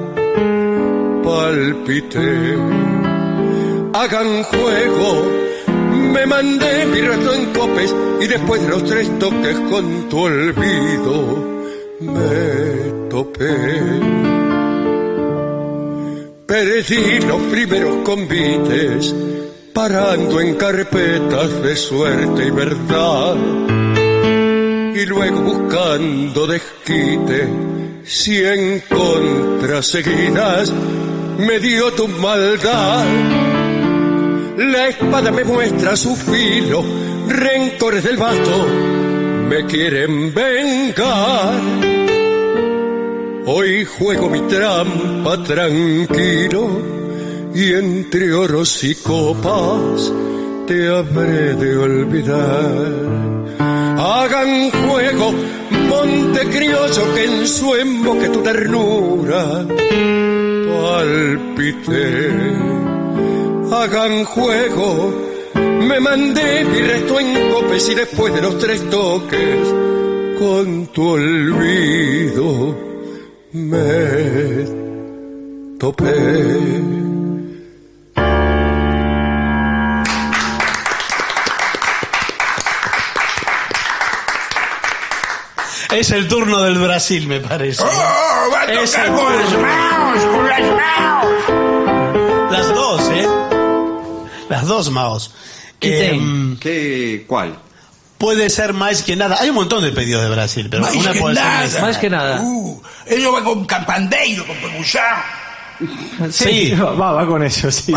palpité. Hagan juego, me mandé mi rato en copes y después de los 3 toques con tu olvido me topé. Perdí los primeros convites parando en carpetas de suerte y verdad, y luego buscando desquite 100 contras seguidas me dio tu maldad. La espada me muestra su filo, rencores del vasto me quieren vengar. Hoy juego mi trampa tranquilo y entre oros y copas te habré de olvidar. Hagan juego, monte criollo, que en su emboque tu ternura palpité. Hagan juego, Me mandé mi resto en copes y después de los 3 toques, con tu olvido me topé. Es el turno del Brasil, me parece. Va a Es tocar el con las turno. manos, con las manos. Las dos, ¿eh? Las dos, Maos. ¿Cuál? Puede ser más que nada. Hay un montón de pedidos de Brasil, pero Más una que puede nada. ser Más que nada. Ellos van con campandeiro, con percusión. Sí. Va con eso, sí.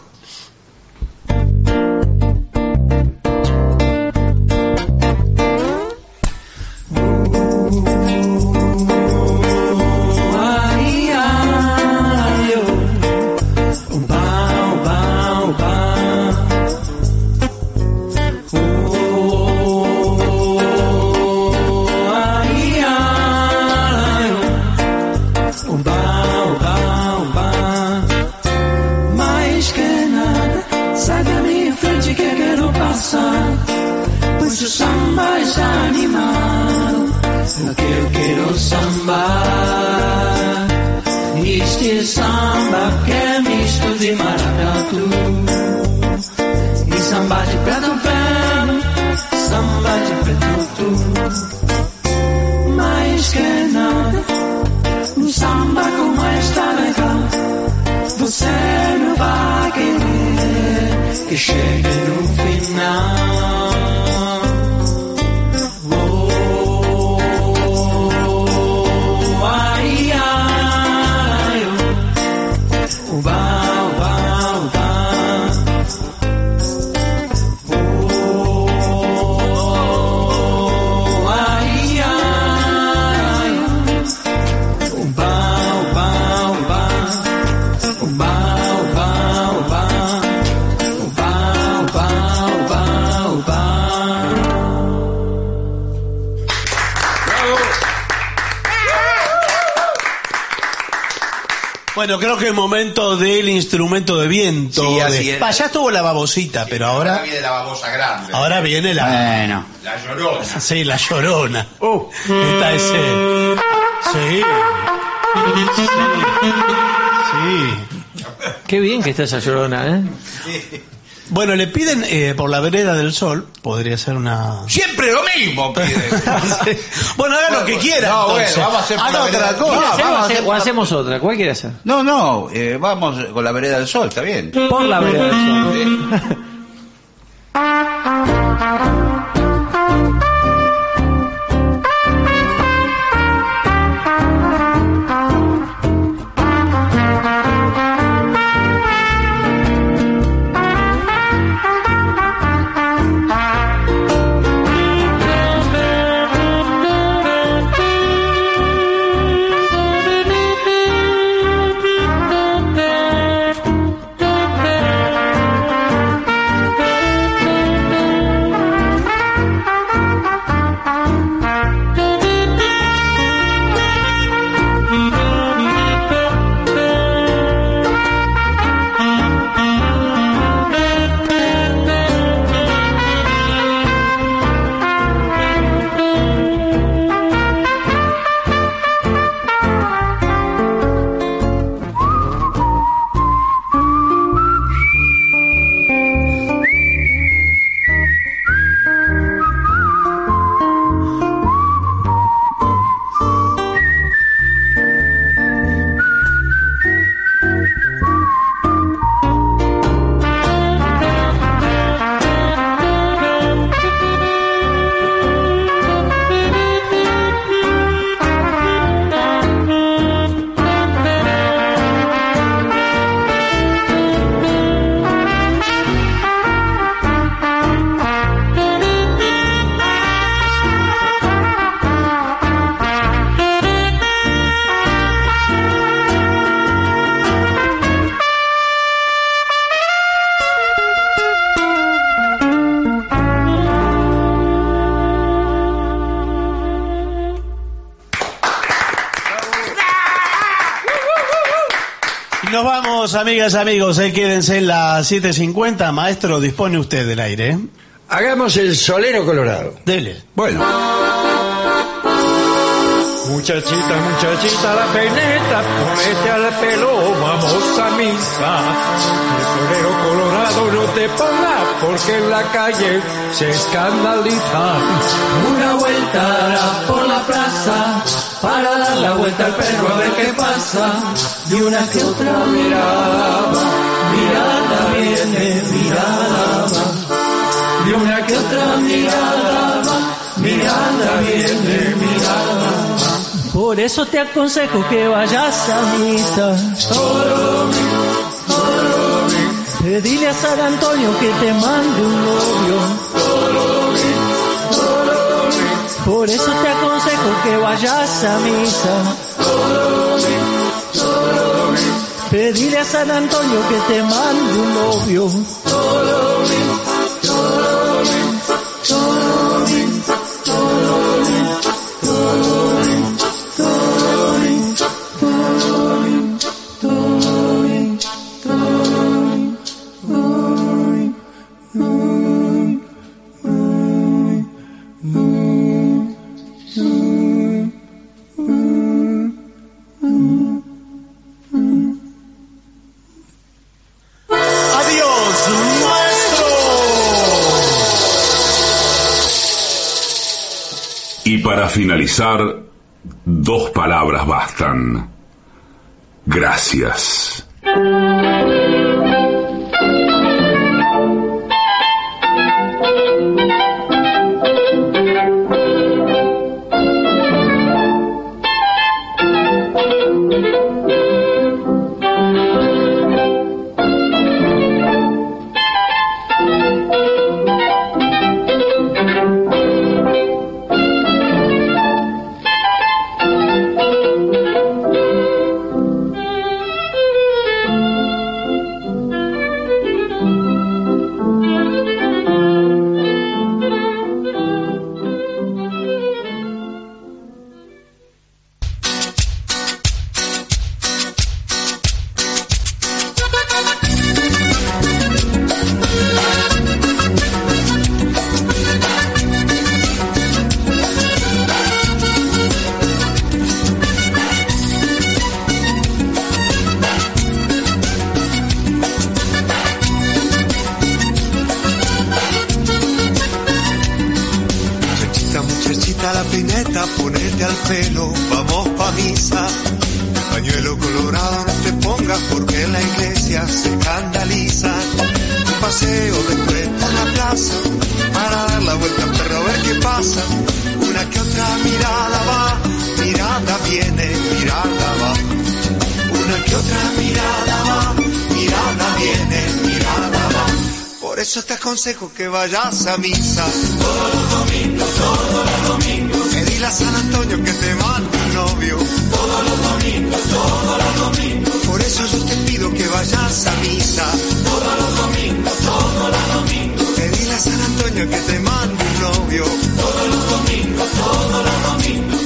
Mais que nada, sai da minha frente que eu quero passar. Pois o samba está animado, é que eu quero sambar. Este samba que é misto de maracatu e samba de preto velho, samba de preto tu. Mais que nada, um samba como esta legal, você não vai querer que chegue no final. Oh, ai, ai, oh, uba, uba, uba. Oh, ai, ai, uba, uba, uba. Uba, uba, uba. Uba, uba, uba, uba. Bueno, creo que es momento del instrumento de viento. Sí, así es. Ya estuvo la babosita, pero ahora viene la babosa grande. ahora viene la... Bueno. La llorona. Sí, la llorona. Está ese... Sí. Sí. Qué bien que está esa llorona, ¿eh? Bueno, le piden por la vereda del sol, podría ser una... Siempre lo mismo piden. Bueno, haga lo que quiera. No, bueno, entonces. vamos a hacer por Haga la otra vereda. cosa. No, vamos a hacer O hacemos otra, ¿cuál quiere hacer? No, vamos con la vereda del sol, está bien. Por la vereda del sol. nos vamos, amigas, amigos. Quédense en las 7:50. Maestro, dispone usted del aire. Hagamos el solero colorado. Dele. Bueno. Muchachita, muchachita, la peineta, ponete al pelo, vamos a misa. El solero colorado no te pongas, porque en la calle se escandaliza. Una vuelta por la plaza, para dar la vuelta al perro a ver qué pasa. Y una que otra mirada viene, mirada va. Y una que otra mirada viene, mirada va. Por eso te aconsejo que vayas a misa. Pedile a San Antonio que te mande un novio. Por eso te aconsejo que vayas a misa. Pedile a San Antonio que te mande un novio. Y para finalizar, 2 palabras bastan. Gracias. la peineta, ponete al pelo, vamos pa' misa. Pañuelo colorado no te pongas porque en la iglesia se escandalizan. Un paseo después por la plaza para dar la vuelta al perro a ver qué pasa. Una que otra mirada va, mirada viene, mirada va. Una que otra mirada va, mirada viene, mirada va. Por eso te aconsejo que vayas a misa todos los domingos, todos los domingos. Pedile a San Antonio que te mande un novio todos los domingos, todos los domingos. Por eso yo te pido que vayas a misa todos los domingos, todos los domingos. Pedile a San Antonio que te mande un novio todos los domingos, todos los domingos.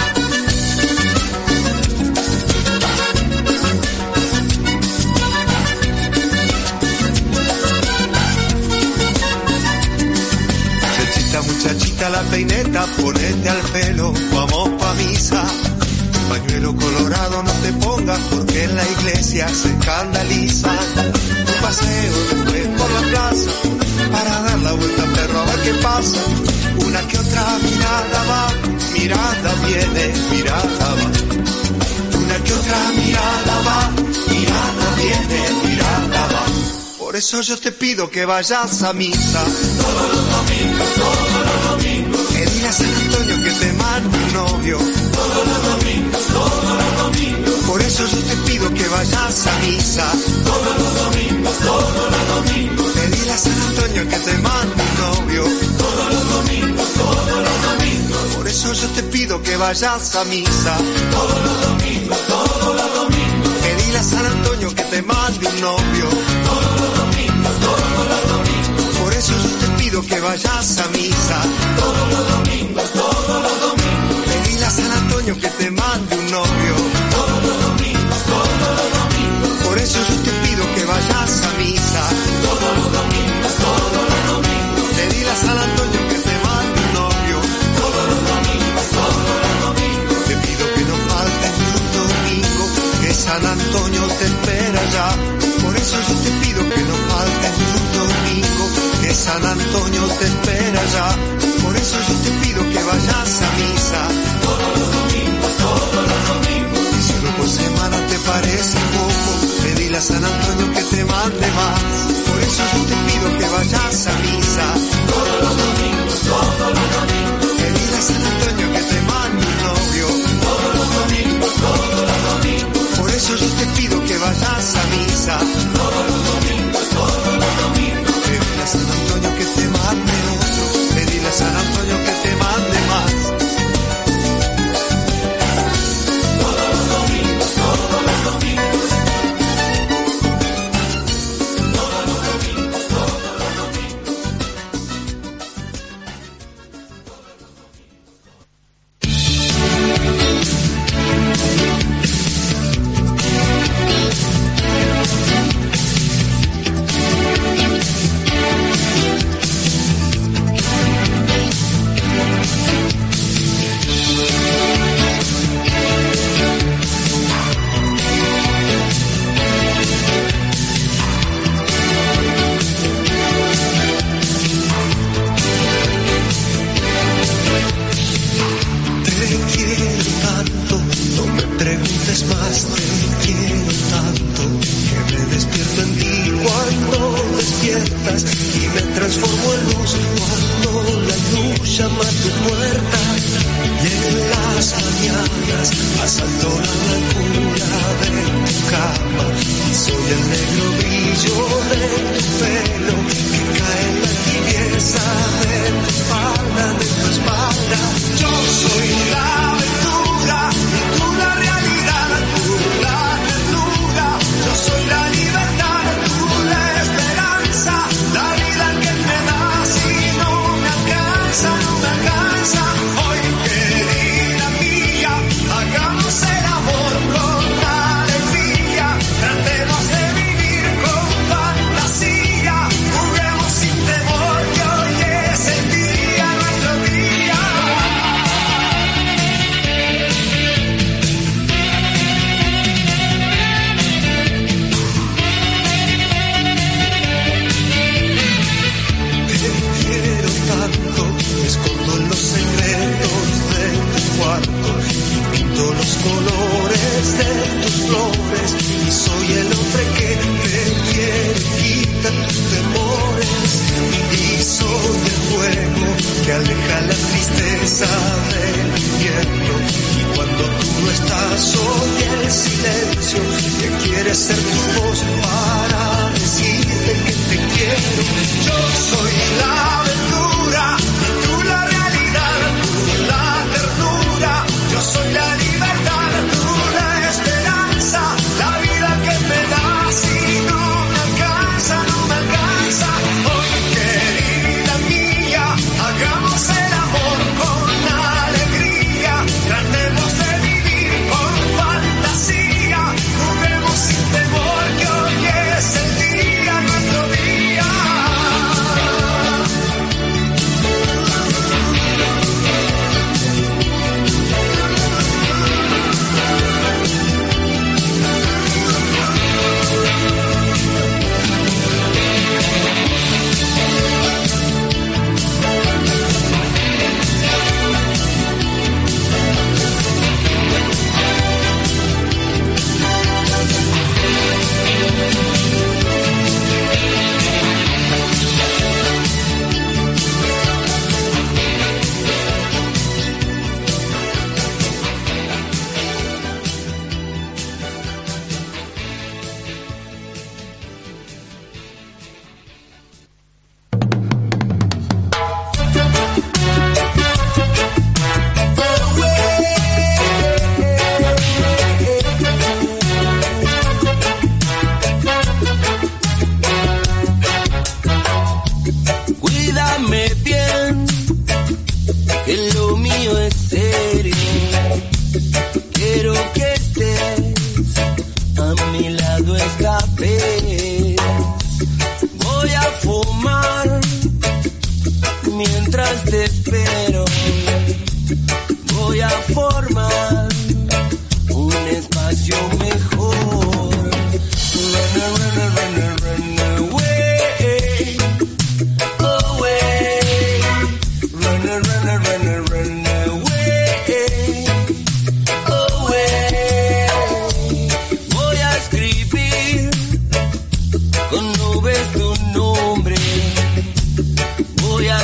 Muchachita la peineta, ponete al pelo, vamos pa' misa. Pañuelo colorado no te pongas porque en la iglesia se escandalizan. Un paseo después por la plaza para dar la vuelta al perro a ver qué pasa. Una que otra mirada va, mirada viene, mirada va. Una que otra mirada va, mirada viene, mirada va. Por eso yo te pido que vayas a misa todos los domingos, todos los domingos. Pedile a San Antonio que te mande un novio todos los domingos, todos los domingos. Por eso yo te pido que vayas a misa todos los domingos, todos los domingos. Pedile a San Antonio que te mande un novio todos los domingos, todos los domingos. Por eso yo te pido que vayas a misa todos los domingos, todos los domingos. Pedile a San Antonio que te mande un novio todos los domingos, todos los domingos. Por eso yo te pido que vayas a misa todos los domingos, todos los domingos. Pedile a San Antonio que te mande un novio todos los domingos, todos los domingos. Por eso eso yo te pido que vayas a misa. Todos los domingos, pedirle a San Antonio que te mande un novio. Todos los domingos, por eso yo te pido que vayas a misa. Todos los domingos, pedirle a San Antonio que te mande otro. Pedirle a San Antonio que te mande más. Todos los domingos. La vida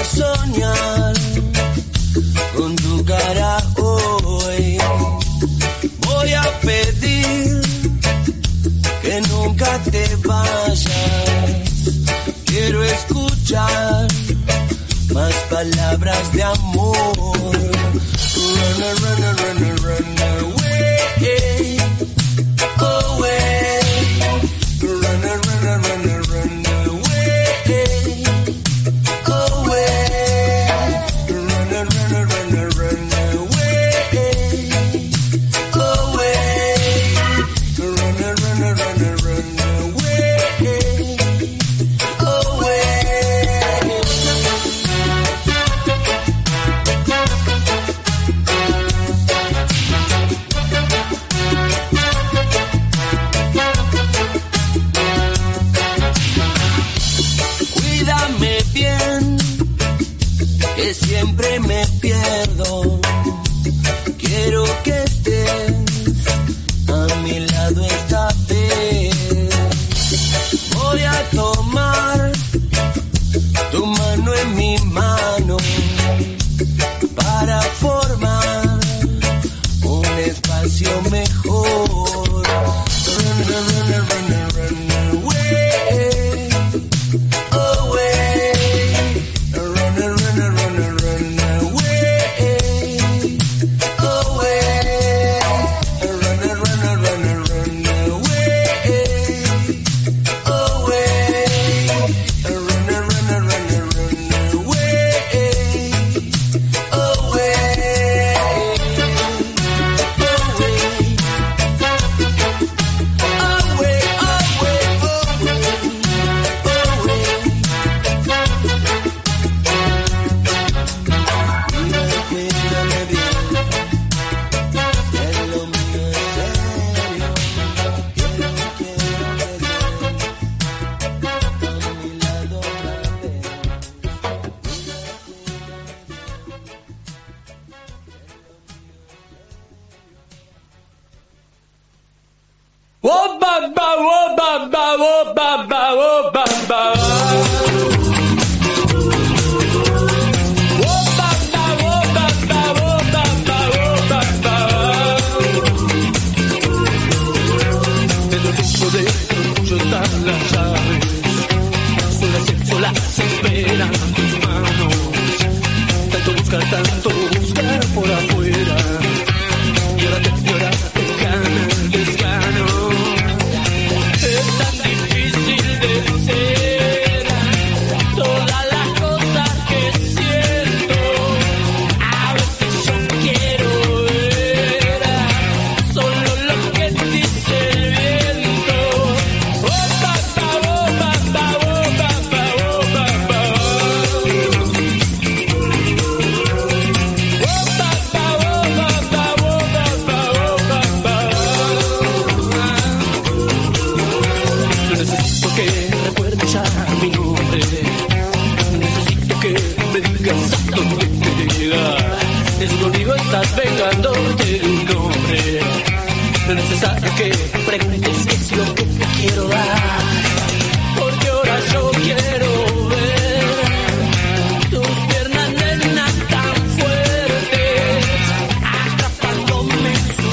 soñar con tu cara hoy. Voy a pedir que nunca te vayas. Quiero escuchar más palabras de amor. Run, run, run, run away, away. Run, run, run, run away, away. Run, run, run, run away, away. Run, run, run away, away. Cuídame bien, que siempre me pierdo. Quiero que estés a mi lado esta vez. Voy a tomar tu mano en mi mano para formar un espacio mejor. Run, run, run, run, run away, away. Run, run, run, run away, away. Run, run, run away, away. Run, run, run away, Oh, ba, ba, oh, ba, ba, oh, ba, ba, oh, ba, ba. Oh, ba, ba, oh, ba, ba, oh, ba, ba, oh, ba, ba. Desde el de orgullo están las llaves. Sola sexo las esperan tus manos. Tanto buscar por afuera. Y ahora te gana el desgano. Es tan difícil de ser todas las cosas que siento. A veces yo quiero ver solo lo que dice el viento. Oh, ba, ba, oh, ba, ba, oh, ba, ba, oh, ba, ba. Oh, ba, ba, oh, ba, ba, oh, ba, ba, oh, ba, ba. Yo necesito que recuerdes ya mi nombre. Necesito que me digas a dónde te llegar. Es conmigo estás vengándote de un nombre. No es necesario que preguntes qué es lo que te quiero dar. Porque ahora yo quiero ver tus piernas nenas tan fuertes, atrapándome en su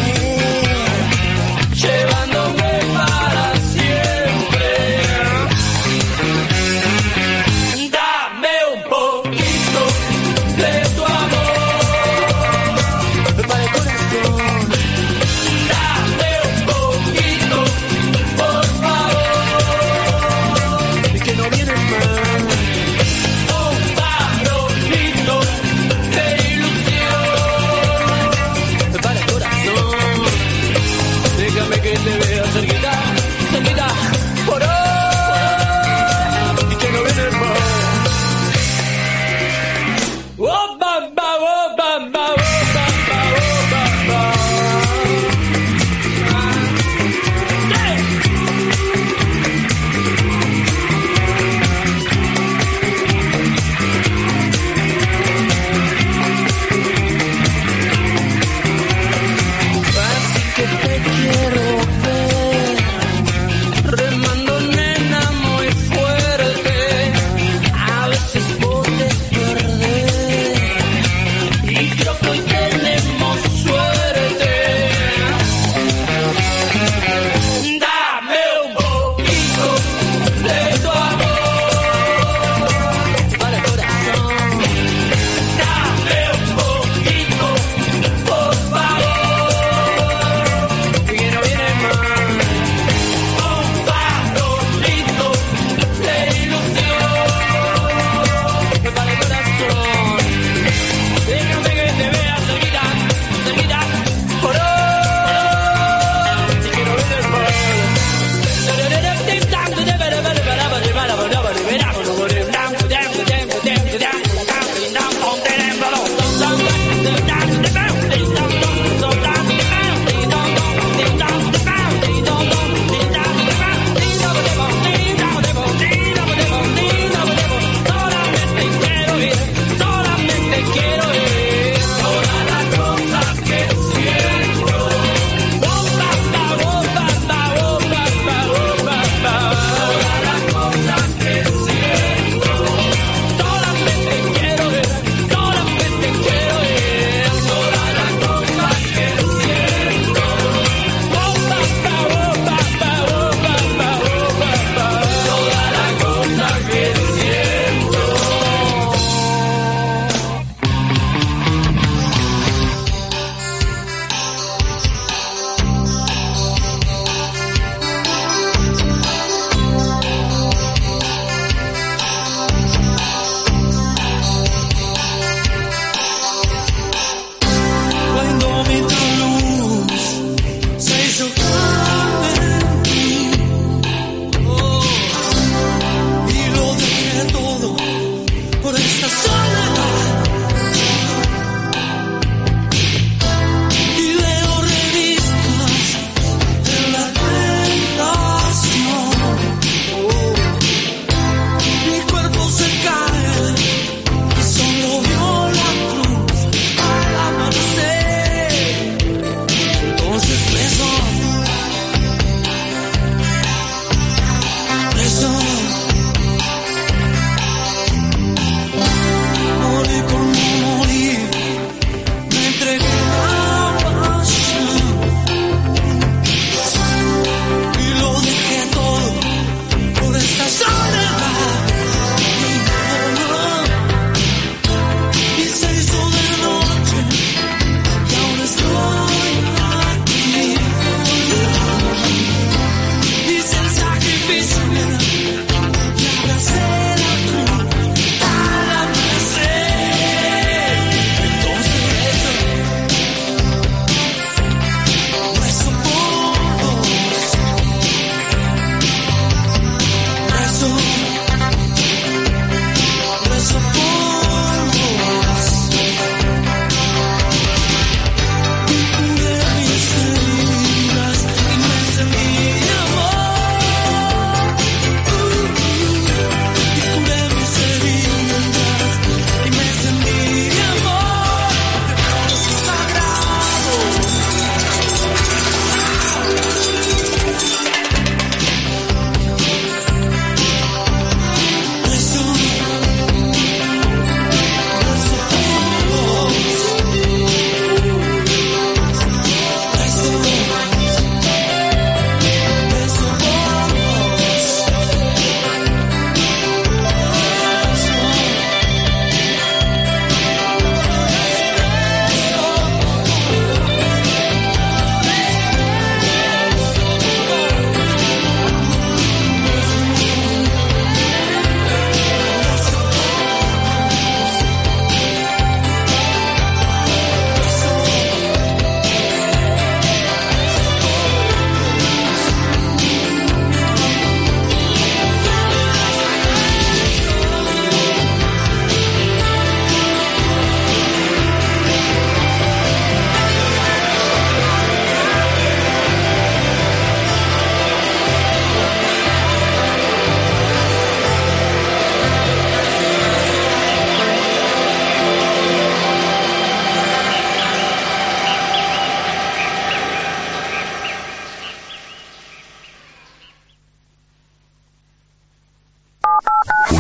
red, llevándome para siempre. Dame un poquito de tu amor.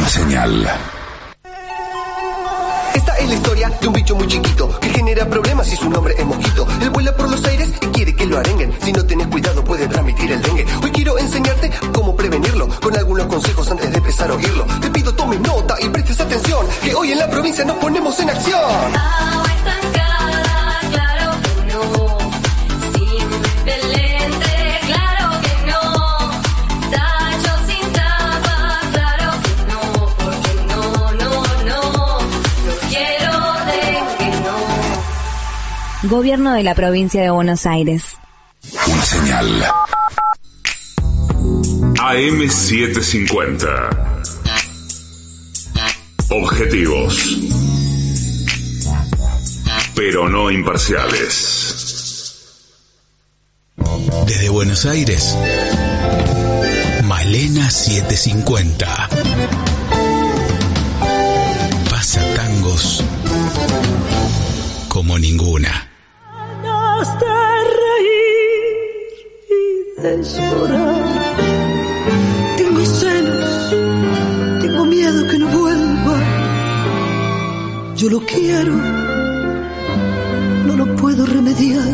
señal. Esta es la historia de un bicho muy chiquito que genera problemas y su nombre es Mosquito. Él vuela por los aires y quiere que lo arenguen. Si no tenés cuidado puede transmitir el dengue. Hoy quiero enseñarte cómo prevenirlo con algunos consejos antes de empezar a oírlo. Te pido tomes nota y prestes atención, que hoy en la provincia nos ponemos en acción. Gobierno de la provincia de Buenos Aires. Una señal. AM750. Objetivos, pero no imparciales. Desde Buenos Aires, Malena 750. Pasa tangos como ninguna. De reír y de llorar. Tengo celos, tengo miedo que no vuelva. Yo lo quiero, no lo puedo remediar.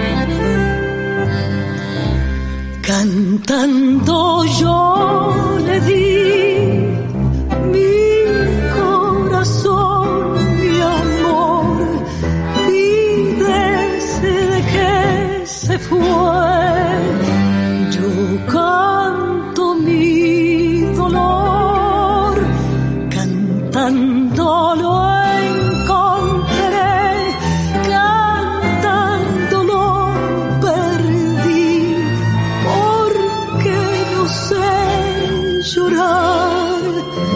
Cantando yo le di mi corazón, mi amor, y desde que se fue yo canto mi dolor. Cantando lo encontré, cantando lo perdí, porque no sé llorar.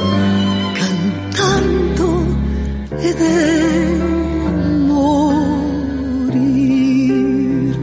Cantando he de morir.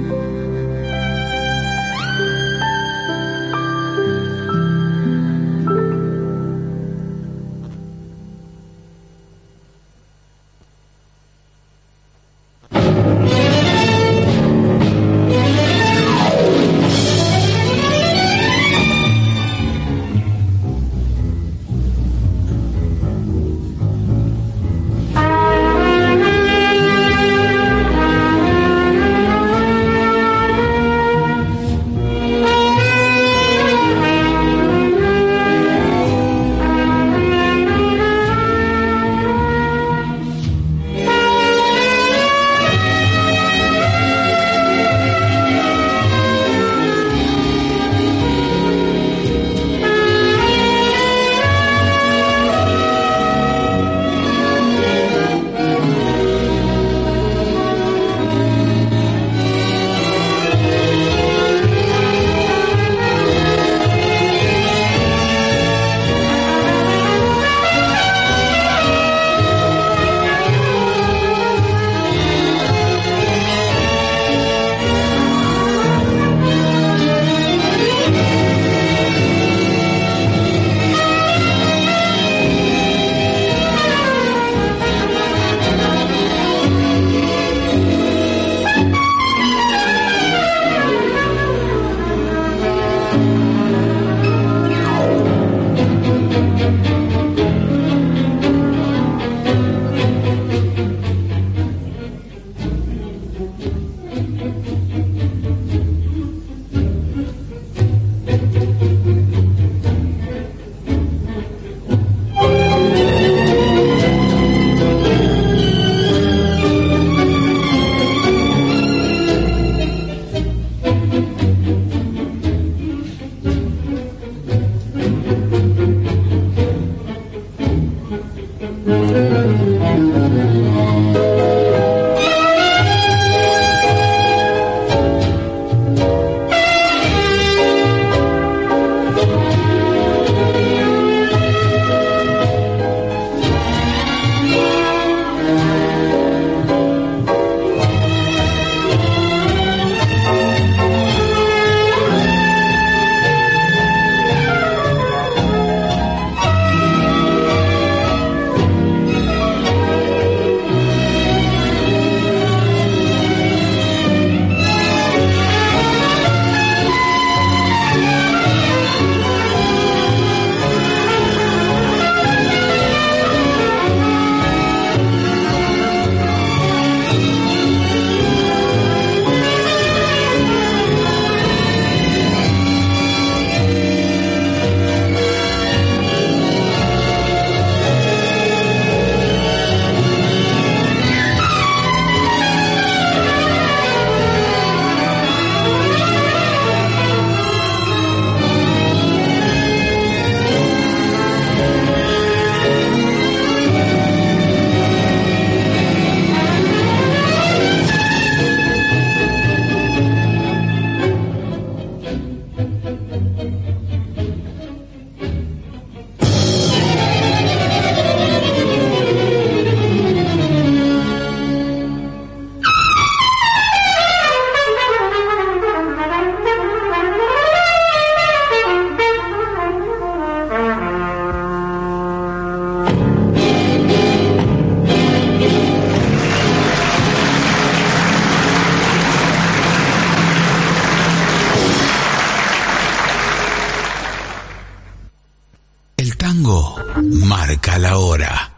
marca la hora.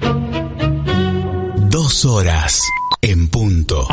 2 horas en punto.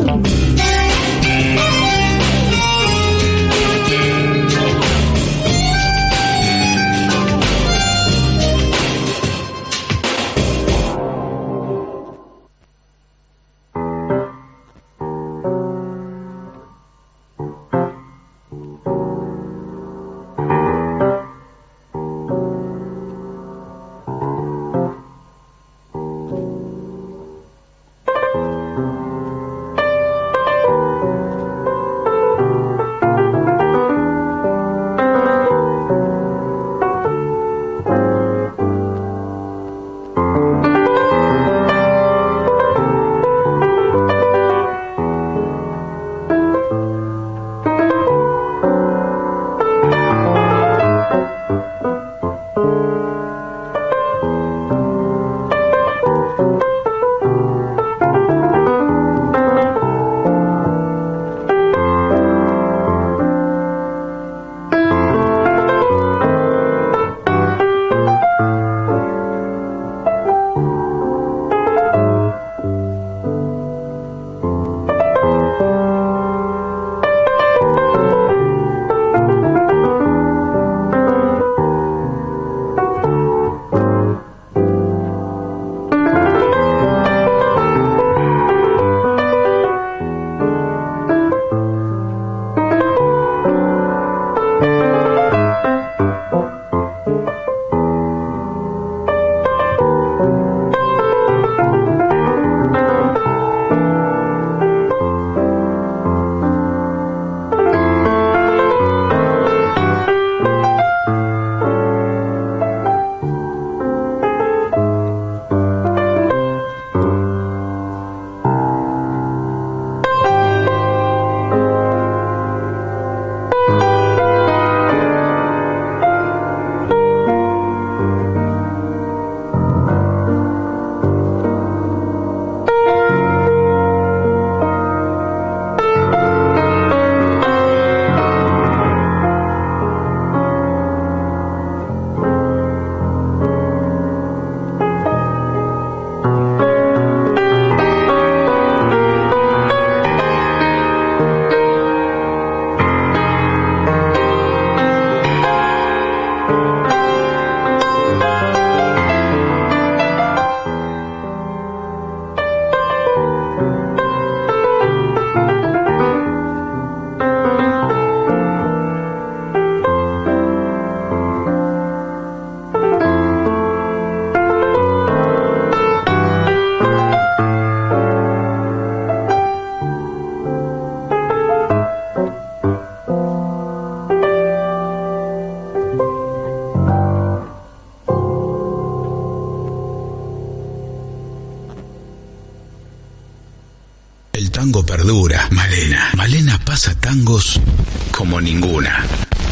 El tango perdura, Malena. Malena pasa tangos como ninguna.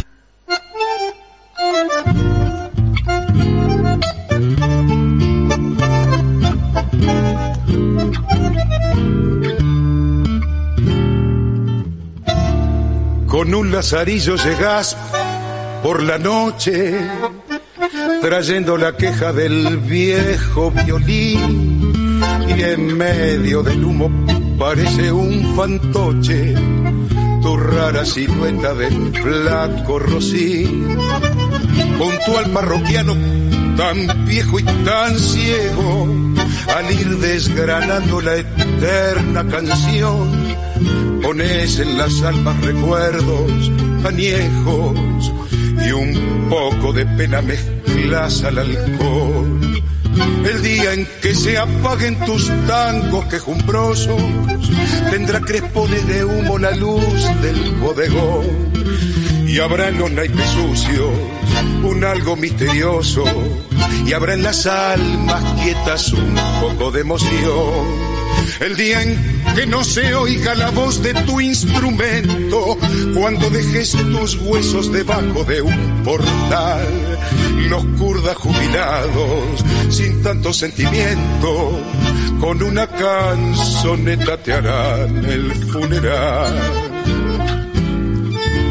Con un lazarillo llegás por la noche, trayendo la queja del viejo violín, y en medio del humo parece un fantoche tu rara silueta de flaco rocín. Junto al parroquiano tan viejo y tan ciego, al ir desgranando la eterna canción, pones en las almas recuerdos añejos y un poco de pena mezclas al alcohol. El día en que se apaguen tus tangos quejumbrosos, tendrá crespones de humo la luz del bodegón, y habrá en los naipes sucios un algo misterioso, y habrá en las almas quietas un poco de emoción. El día en que no se oiga la voz de tu instrumento, cuando dejes tus huesos debajo de un portal, los kurdas jubilados, sin tanto sentimiento, con una canzoneta te harán el funeral.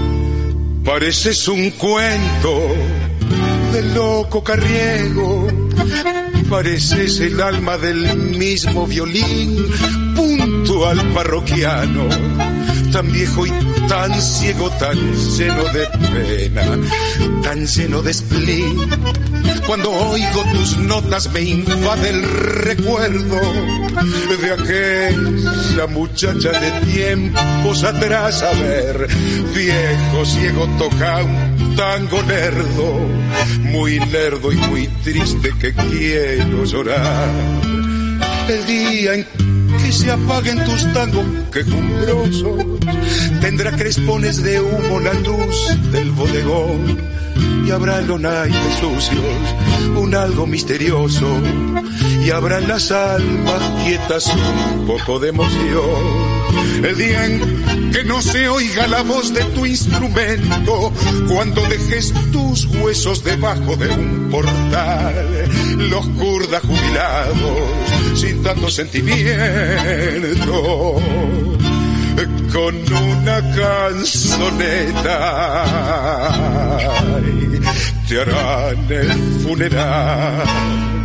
Pareces un cuento del loco Carriego, Pareces el alma del mismo violín, puntual parroquiano, tan viejo y tan ciego, tan lleno de pena, tan lleno de spleen. Cuando oigo tus notas me invade el recuerdo de aquella muchacha de tiempos atrás. A ver, viejo ciego toca un tango lerdo, muy lerdo y muy triste, que quiero llorar. El día en que se apaguen tus tangos quejumbrosos, tendrá crespones de humo la luz del bodegón, y habrá lonaires sucios, un algo misterioso, y habrán las almas quietas un poco de emoción. El día en que no se oiga la voz de tu instrumento, cuando dejes tus huesos debajo de un portal, los kurdas jubilados, sin tanto sentimiento, con una canzoneta te harán el funeral.